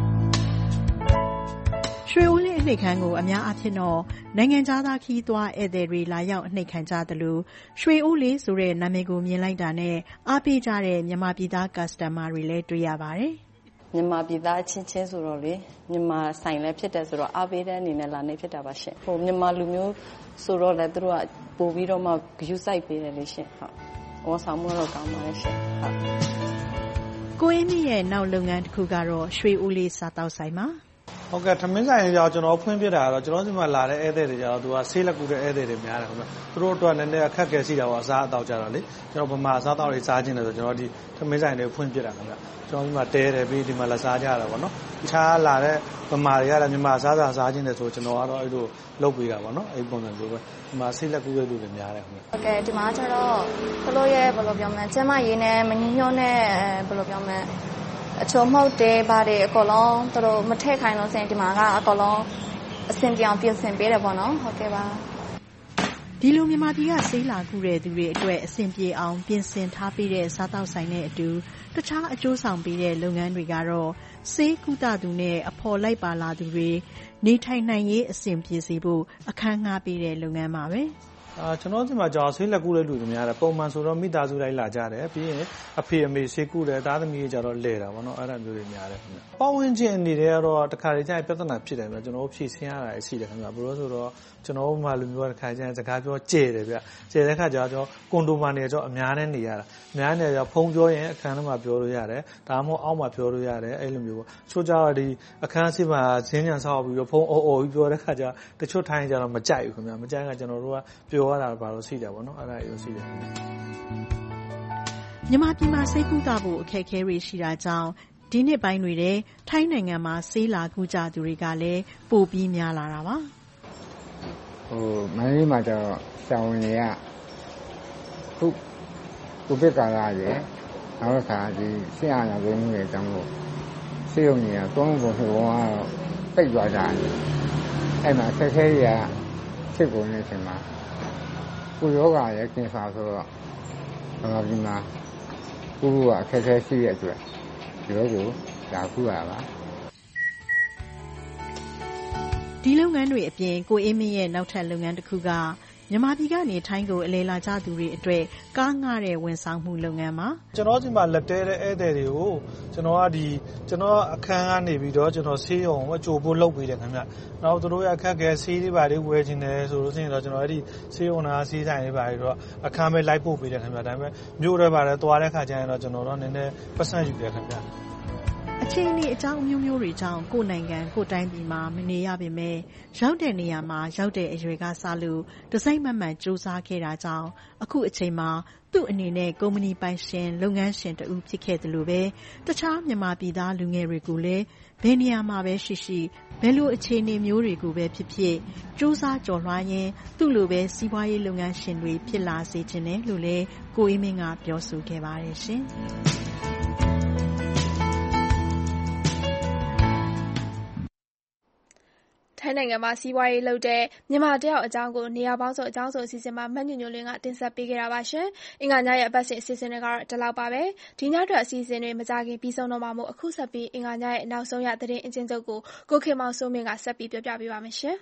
ရွှေအိုးလေးအနှိပ်ခမ်းကိုအများအားဖြင့်တော့နိုင်ငံခြားသားခရီးသွားဧည့်သည်တွေလာရောက်အနှိပ်ခမ်းကြသလိုရွှေအိုးလေးဆိုတဲ့နာမည်ကိုမြင်လိုက်တာနဲ့အားပေးကြတဲ့မြန်မာပြည်သား customer တွေလည်းတွေ့ရပါတယ်မြန်မာပြည်သားချင်းချင်းဆိုတော့လေမြန်မာဆိုင်လည်းဖြစ်တယ်ဆိုတော့အားပေးတဲ့အနေနဲ့လာနေဖြစ်တာပါရှင်မြန်မာလူမျိုးဆိုတော့လည်းသူတို့ကပို့ပြီးတော့မှ view site ပေးတယ်လေရှင်ဟုတ်ဝန်ဆောင်မှုတော့ကောင်းပါတယ်ရှင်ဟုတ်ကိုအင်းကြီးရဲ့နောက်လုပ်ငန်းတစ်ခုကတော့ရွှေအိုးလေးစားတောက်ဆိုင်ပါဟုတ်ကဲ့ထမင်းဆိုင်ကြောင့်ကျွန်တော်ဖွင့်ပြတာတော့ကျွန်တော်ဒီမှာလာတဲ့ဧည့်သည်တွေကြတော့သူကဆေးလက်ကူတဲ့ဧည့်သည်တွေများတယ်ခင်ဗျသူတို့အတွက်လည်းနည်းနည်းအခက်အခဲရှိတာပေါ့အစားအသောက်ကြတော့လေကျွန်တော်ဗမာအစားအသောက်တွေစားခြင်းတယ်ဆိုကျွန်တော်ဒီထမင်းဆိုင်တွေဖွင့်ပြတာခင်ဗျကျွန်တော်ဒီမှာတဲတယ်ပြီးဒီမှာလာစားကြတာပေါ့နော်တခြားလာတဲ့ဗမာတွေကလည်းမြန်မာစားခြင်းတယ်ဆိုကျွန်တော်ကတော့အဲ့လိုလုပ်ပေးတာပေါ့နော်အဲ့ပုံစံမျိုးပဲဒီမှာဆေးလက်ကူတဲ့လူတွေများတယ်ခင်ဗျဟုတ်ကဲ့ဒီမှာကျတော့သူတို့ရဲ့ဘယ်လိုပြောမလဲကျမရေးနဲ့မငင်းညွန့်နဲ့ဘယ်လိုပြောမလဲအချို့မဟုတ်တယ်ပါတယ်အကုန်လုံးသူတို့မထည့်ခိုင်းလို့ဆိုရင်ဒီမှာကအကုန်လုံးအဆင်ပြေအောင်ပြင်ဆင်ပေးတယ်ပေါ့နော်ဟုတ်ကဲ့ပါဒဒီလိုမြန်မာပြည်ကဆေးလာကုတဲ့သူတွေအတွက်အဆင်ပြေအောင်ပြင်ဆင်ထားပေးတဲ့စားသောက်ဆိုင်နဲ့အတူတခြားအကျိုးဆောင်ပေးတဲ့လုပ်ငန်းတွေကတော့ဆေးကုသသူနဲ့အဖော်လိုက်ပါလာသူတွေနေထိုင်နိုင်ရေးအဆင်ပြေစေဖို့အခန်းငှားပေးတဲ့လုပ်ငန်းပါပဲကျွန်တော်ဒီမှာကြောင်ဆေးလက်ကူတဲ့လူတွေများတယ်ပုံမှန်ဆိုတော့မိသားစုတိုင်းလာကြတယ်ပြီးရင်အဖေအမေဆေးကူတယ်သားသမီးတွေကြတော့လဲတာပေါ့နော်အဲ့ဒါမျိုးတွေများတယ်ခင်ဗျပတ်ဝန်းကျင်အနေနဲ့ကတော့တခါတည်းကျရင်ပြဿနာဖြစ်တယ်ဗျကျွန်တော်ဖြေရှင်းရတာရှိတယ်ခင်ဗျဘယ်လိုဆိုတော့ကျွန်တော်မှလူမျိုးတစ်ခါကျရင်စကားပြောကျဲတယ်ဗျကျဲတဲ့ခါကျတော့ကွန်ဒိုမာနေတော့အများနဲ့နေရတာအများနဲ့ဖုန်းပြောရင်အခန်းထဲမှာပြောလို့ရတယ်ဒါမှမဟုတ်အောက်မှာပြောလို့ရတယ်အဲ့လိုမျိုးပေါ့ချို့ကြတော့ဒီအခန်းစီမှာဈဉ္ညာဆောက်ပြီးတော့ဖုန်းအော်ပြီးပြောတဲ့ခါကျတချို့ထိုင်းကြတော့မကြိုက်ဘူးခင်ဗျမကြိုက်ကကျွန်တော်တို့ကပြောရတာဘာလို့ရှိတယ်ပေါ့နော်အဲ့ဒါရောရှိတယ်မြန်မာပြည်မှာဆေးကုသဖို့အခက်အခဲတွေရှိတာကြောင့်ဒီနှစ်ပိုင်းတွေထဲထိုင်းနိုင်ငံမှာဆေးလာကုကြသူတွေကလည်းပိုပြီးများလာတာပါမန္တလေးမှာကျတော့ဆရာဝန်တွေကခုကိုဗစ်ကာလရဲ့နောက်တစ်ခါဒီဆရာနာဝင်းမှုတွေအကြောင်းလို့ဆေးရုံကြီးကသုံးဖို့ဟိုကတော့ပိတ်သွားကြတယ်အဲ့မှာဆက်ခဲတွေကဖြစ်ကုန်နေချိန်မှာကိုယောဂရဲ့ကင်ဆာဆိုတော့ဒီမှာကိုကအခက်အခဲရှိတဲ့အတွက်ဒီလိုကိုဒါခုရပါဒီလုပ်ငန်းတွေအပြင်ကိုအေးမင်းရဲ့နောက်ထပ်လုပ်ငန်းတစ်ခုကမြန်မာပြည်ကနေထိုင်းကိုအလဲလာကြသူတွေအတွက်ကားငှားတဲ့ဝန်ဆောင်မှုလုပ်ငန်းမှာကျွန်တော်ဒီမှာလက်တဲတဲ့ဧည့်သည်တွေကိုကျွန်တော်အခန်းကနေပြီးတော့ကျွန်တော်ဆေးရုံအကြိုဖို့လုပ်ပေးတယ်ခင်ဗျ။နောက်သူတို့ရအခက်ခဲဆေးတွေပါတွေဝယ်ချင်တယ်ဆိုလို့ရှိရင်တော့ကျွန်တော်အဲ့ဒီဆေးရုံနာဆေးဆိုင်တွေပါတွေတော့အခန်းပဲလိုက်ပို့ပေးတယ်ခင်ဗျ။ဒါပေမဲ့မြို့တွေပါတယ်သွားတဲ့ခါကျရင်တော့ကျွန်တော်တို့နည်းနည်းပတ်စံယူတယ်ခင်ဗျ။အခြေအနေအကြောင်းမျိုးမျိုးတွေကြောင့်ကိုယ်နိုင်ငံကိုယ်တိုင်းပြည်မှာမနေရပေမဲ့ရောက်တဲ့နေရာမှာရောက်တဲ့အရွယ်ကစလို့တစိုက်မမှန်စူးစမ်းခဲ့တာကြောင့်အခုအချိန်မှာသူ့အနေနဲ့ကုမ္ပဏီပိုင်ရှင်လုပ်ငန်းရှင်တူဖြစ်ခဲ့တယ်လို့ပဲတခြားမြန်မာပြည်သားလူငယ်တွေကိုလည်းဘယ်နေရာမှာပဲရှိရှိဘယ်လိုအခြေအနေမျိုးတွေကိုပဲဖြစ်ဖြစ်စူးစမ်းကြော်လွှားရင်သူ့လိုပဲစီးပွားရေးလုပ်ငန်းရှင်တွေဖြစ်လာစေချင်တယ်လို့လည်းကိုအေးမင်းကပြောဆိုခဲ့ပါတယ်ရှင်ထိုင်းနိုင်ငံမှာစီးပွားရေးလုပ်တဲ့မြန်မာတယောက်အကြောင်းကိုနေရာပေါင်းစုံအကြောင်းစုံအစီအစဉ်မှာမညွန့်ညွန့်လင်းကတင်ဆက်ပေးခဲ့တာပါရှင်။အင်္ဂါညရဲ့အပတ်စဉ်အစီအစဉ်တွေကတော့ဒီလောက်ပါပဲ။ဒီညအတွက်အစီအစဉ်တွေမကြခင်ပြီးဆုံးတော့မှာမို့အခုဆက်ပြီးအင်္ဂါညရဲ့နောက်ဆုံးရသတင်းအကျဉ်းချုပ်ကိုကိုခင်မောင်စိုးမင်းကဆက်ပြီးပြောပြပေးပါမယ်ရှင်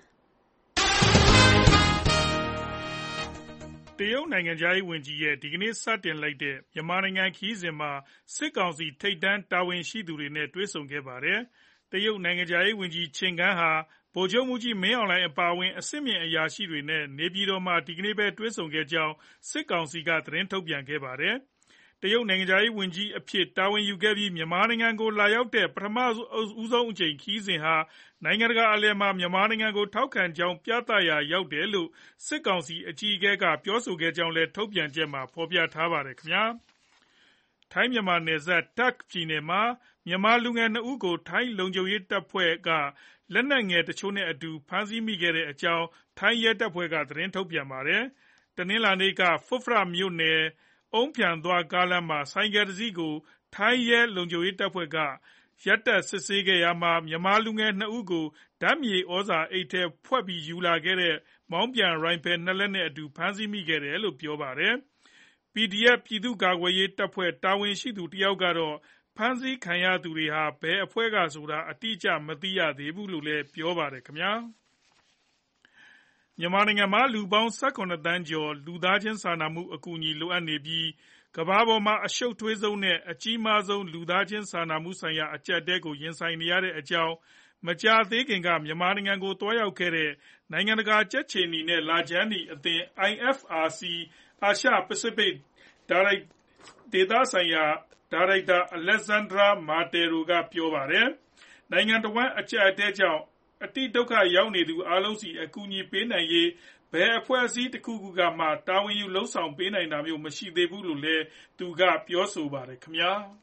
။တရုတ်နိုင်ငံခြားရေးဝန်ကြီးရဲ့ဒီကနေ့စတင်လိုက်တဲ့မြန်မာနိုင်ငံခရီးစဉ်မှာစစ်ကောင်စီထိပ်တန်းတာဝန်ရှိသူတွေနဲ့တွေ့ဆုံခဲ့ပါတယ်။တရုတ်နိုင်ငံခြားရေးဝန်ကြီးချင်ကန်းဟာဗိုလ်ချုပ်မှူးကြီးမင်းအောင်လှိုင်အပါအဝင်အဆင့်မြင့်အရာရှိတွေနဲ့နေပြည်တော်မှာဒီကနေ့ပဲတွေ့ဆုံခဲ့ကြောင်းစစ်ကောင်စီကသတင်းထုတ်ပြန်ခဲ့ပါတယ်။တရုတ်နိုင်ငံခြားရေးဝန်ကြီးအဖြစ်တာဝန်ယူခဲ့ပြီးမြန်မာနိုင်ငံကိုလာရောက်တဲ့ပထမဆုံးအကြိမ်ခရီးစဉ်ဟာနိုင်ငံတကာအလယ်မှာမြန်မာနိုင်ငံကိုထောက်ခံကြောင်းပြသရာရောက်တယ်လို့စစ်ကောင်စီအကြီးအကဲကပြောဆိုခဲ့ကြောင်းလည်းထုတ်ပြန်ချက်မှာဖော်ပြထားပါတယ်ခင်ဗျာ။ထိုင်းမြန်မာနယ်စပ်တာ့ခ်ပြည်နယ်မှာမြန်မာလူငယ်2ဦးကိုထိုင်းလုံခြုံရေးတပ်ဖွဲ့ကလက်နက်ငယ်တချို့နဲ့အတူဖမ်းဆီးမိခဲ့တဲ့အကြောင်းထိုင်းရဲတပ်ဖွဲ့ကသတင်းထုတ်ပြန်ပါတယ်။တနင်္လာနေ့ကဖွတ်ဖရမြို့နယ်အုန်းဖျံသွားကားလမ်းမှာဆိုင်ကယ်တစ်စီးကိုထိုင်းရဲလုံခြုံရေးတပ်ဖွဲ့ကရပ်တန့်စစ်ဆေးခဲ့ရာမှာမြန်မာလူငယ်2ဦးကိုဓာတ်မြေဩဇာအိတ်ထဲဖွက်ပြီးယူလာခဲ့တဲ့မောင်းပြန်ရိုင်ဖယ်2လက်နဲ့အတူဖမ်းဆီးမိခဲ့တယ်လို့ပြောပါတယ်။ PDF ပြည်သူ့ကာကွယ်ရေးတပ်ဖွဲ့တာဝန်ရှိသူတစ်ယောက်ကတော့ဖမ်းဆီးခံရသူတွေဟာဘယ်အဖွဲ့ကဆိုတာအတိအကျမသိရသေးဘူးလို့လည်းပြောပါတယ်ခင်ဗျာ။မြန်မာနိုင်ငံမှာလူပေါင်း18သန်းကျော်လူသားချင်းစာနာမှုအကူအညီလိုအပ်နေပြီးကမ္ဘာပေါ်မှာအရှုပ်ထွေးဆုံးနဲ့အကြီးမားဆုံးလူသားချင်းစာနာမှုဆိုင်ရာအကျပ်အတည်းကိုရင်ဆိုင်နေရတဲ့အကြောင်းမကြာသေးခင်ကမြန်မာနိုင်ငံကိုသွားရောက်ခဲ့တဲ့နိုင်ငံတကာကြက်ခြေနီနဲ့လာဂျန်နီအသင်း IFRC အာရှပစိဖိတ်ဒေသဆိုင်ရာဒါရိုက်တာ Alexandra Martero ကပြောပါတယ်။နိုင်ငံတော်ဝန်အကျပ်အတည်းကြောင့်အတိဒုက္ခရောက်နေသူအားလုံးစီအကူအညီပေးနိုင်ရေးဘယ်အဖွဲ့အစည်းတစ်ခုခုကမှတာဝန်ယူလှုံ့ဆော်ပေးနိုင်တာမျိုးမရှိသေးဘူးလို့လည်းသူကပြောဆိုပါတယ်ခင်ဗျာ။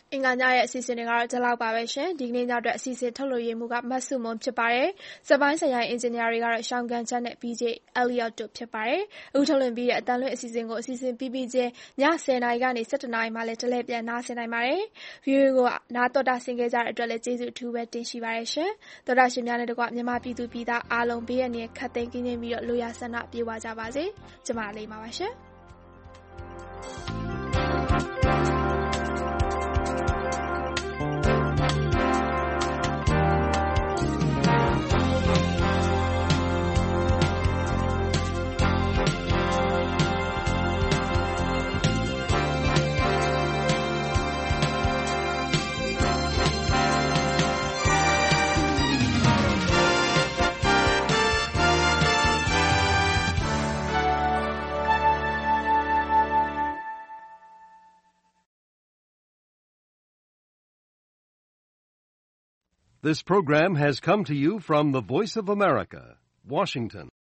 အင်္ဂါညရဲ့အစီအစဉ်တွေကတော့ဒီလောက်ပါပဲရှင်ဒီကနေ့ညအတွက်အစီအစဉ်ထုတ်လွှင့်ရေးမှုကမတ်စုမွန်ဖြစ်ပါတယ်စပိုင်းဆိုင်ရာအင်ဂျင်နီယာတွေကတော့ရှောင်းကန်ချက်နဲ့ BJ Elliot တို့ဖြစ်ပါတယ်အခုထုတ်လွှင့်ပြီးတဲ့အတန်လွှင့်အစီအစဉ်ကိုအစီအစဉ်ပြီးချင်းည10:00 နာရီကနေ17:00 နာရီမှလည်းတလဲပြန်နားဆင်နိုင်ပါတယ် view ကိုနားတော်တာဆင်ခဲ့ကြတဲ့အတွက်လည်းကျေးဇူးအထူးပဲတင်ရှိပါတယ်ရှင်တော်တာရှင်များနဲ့တကွမြန်မာပြည်သူပြည်သားအားလုံးဘေးရန်တွေခတ်သိမ်းကင်းပြီးတော့လိုရာဆန္ဒပြေဝကြပါစေကျမလေးပါပါရှင် This program has come to you from the Voice of America, Washington.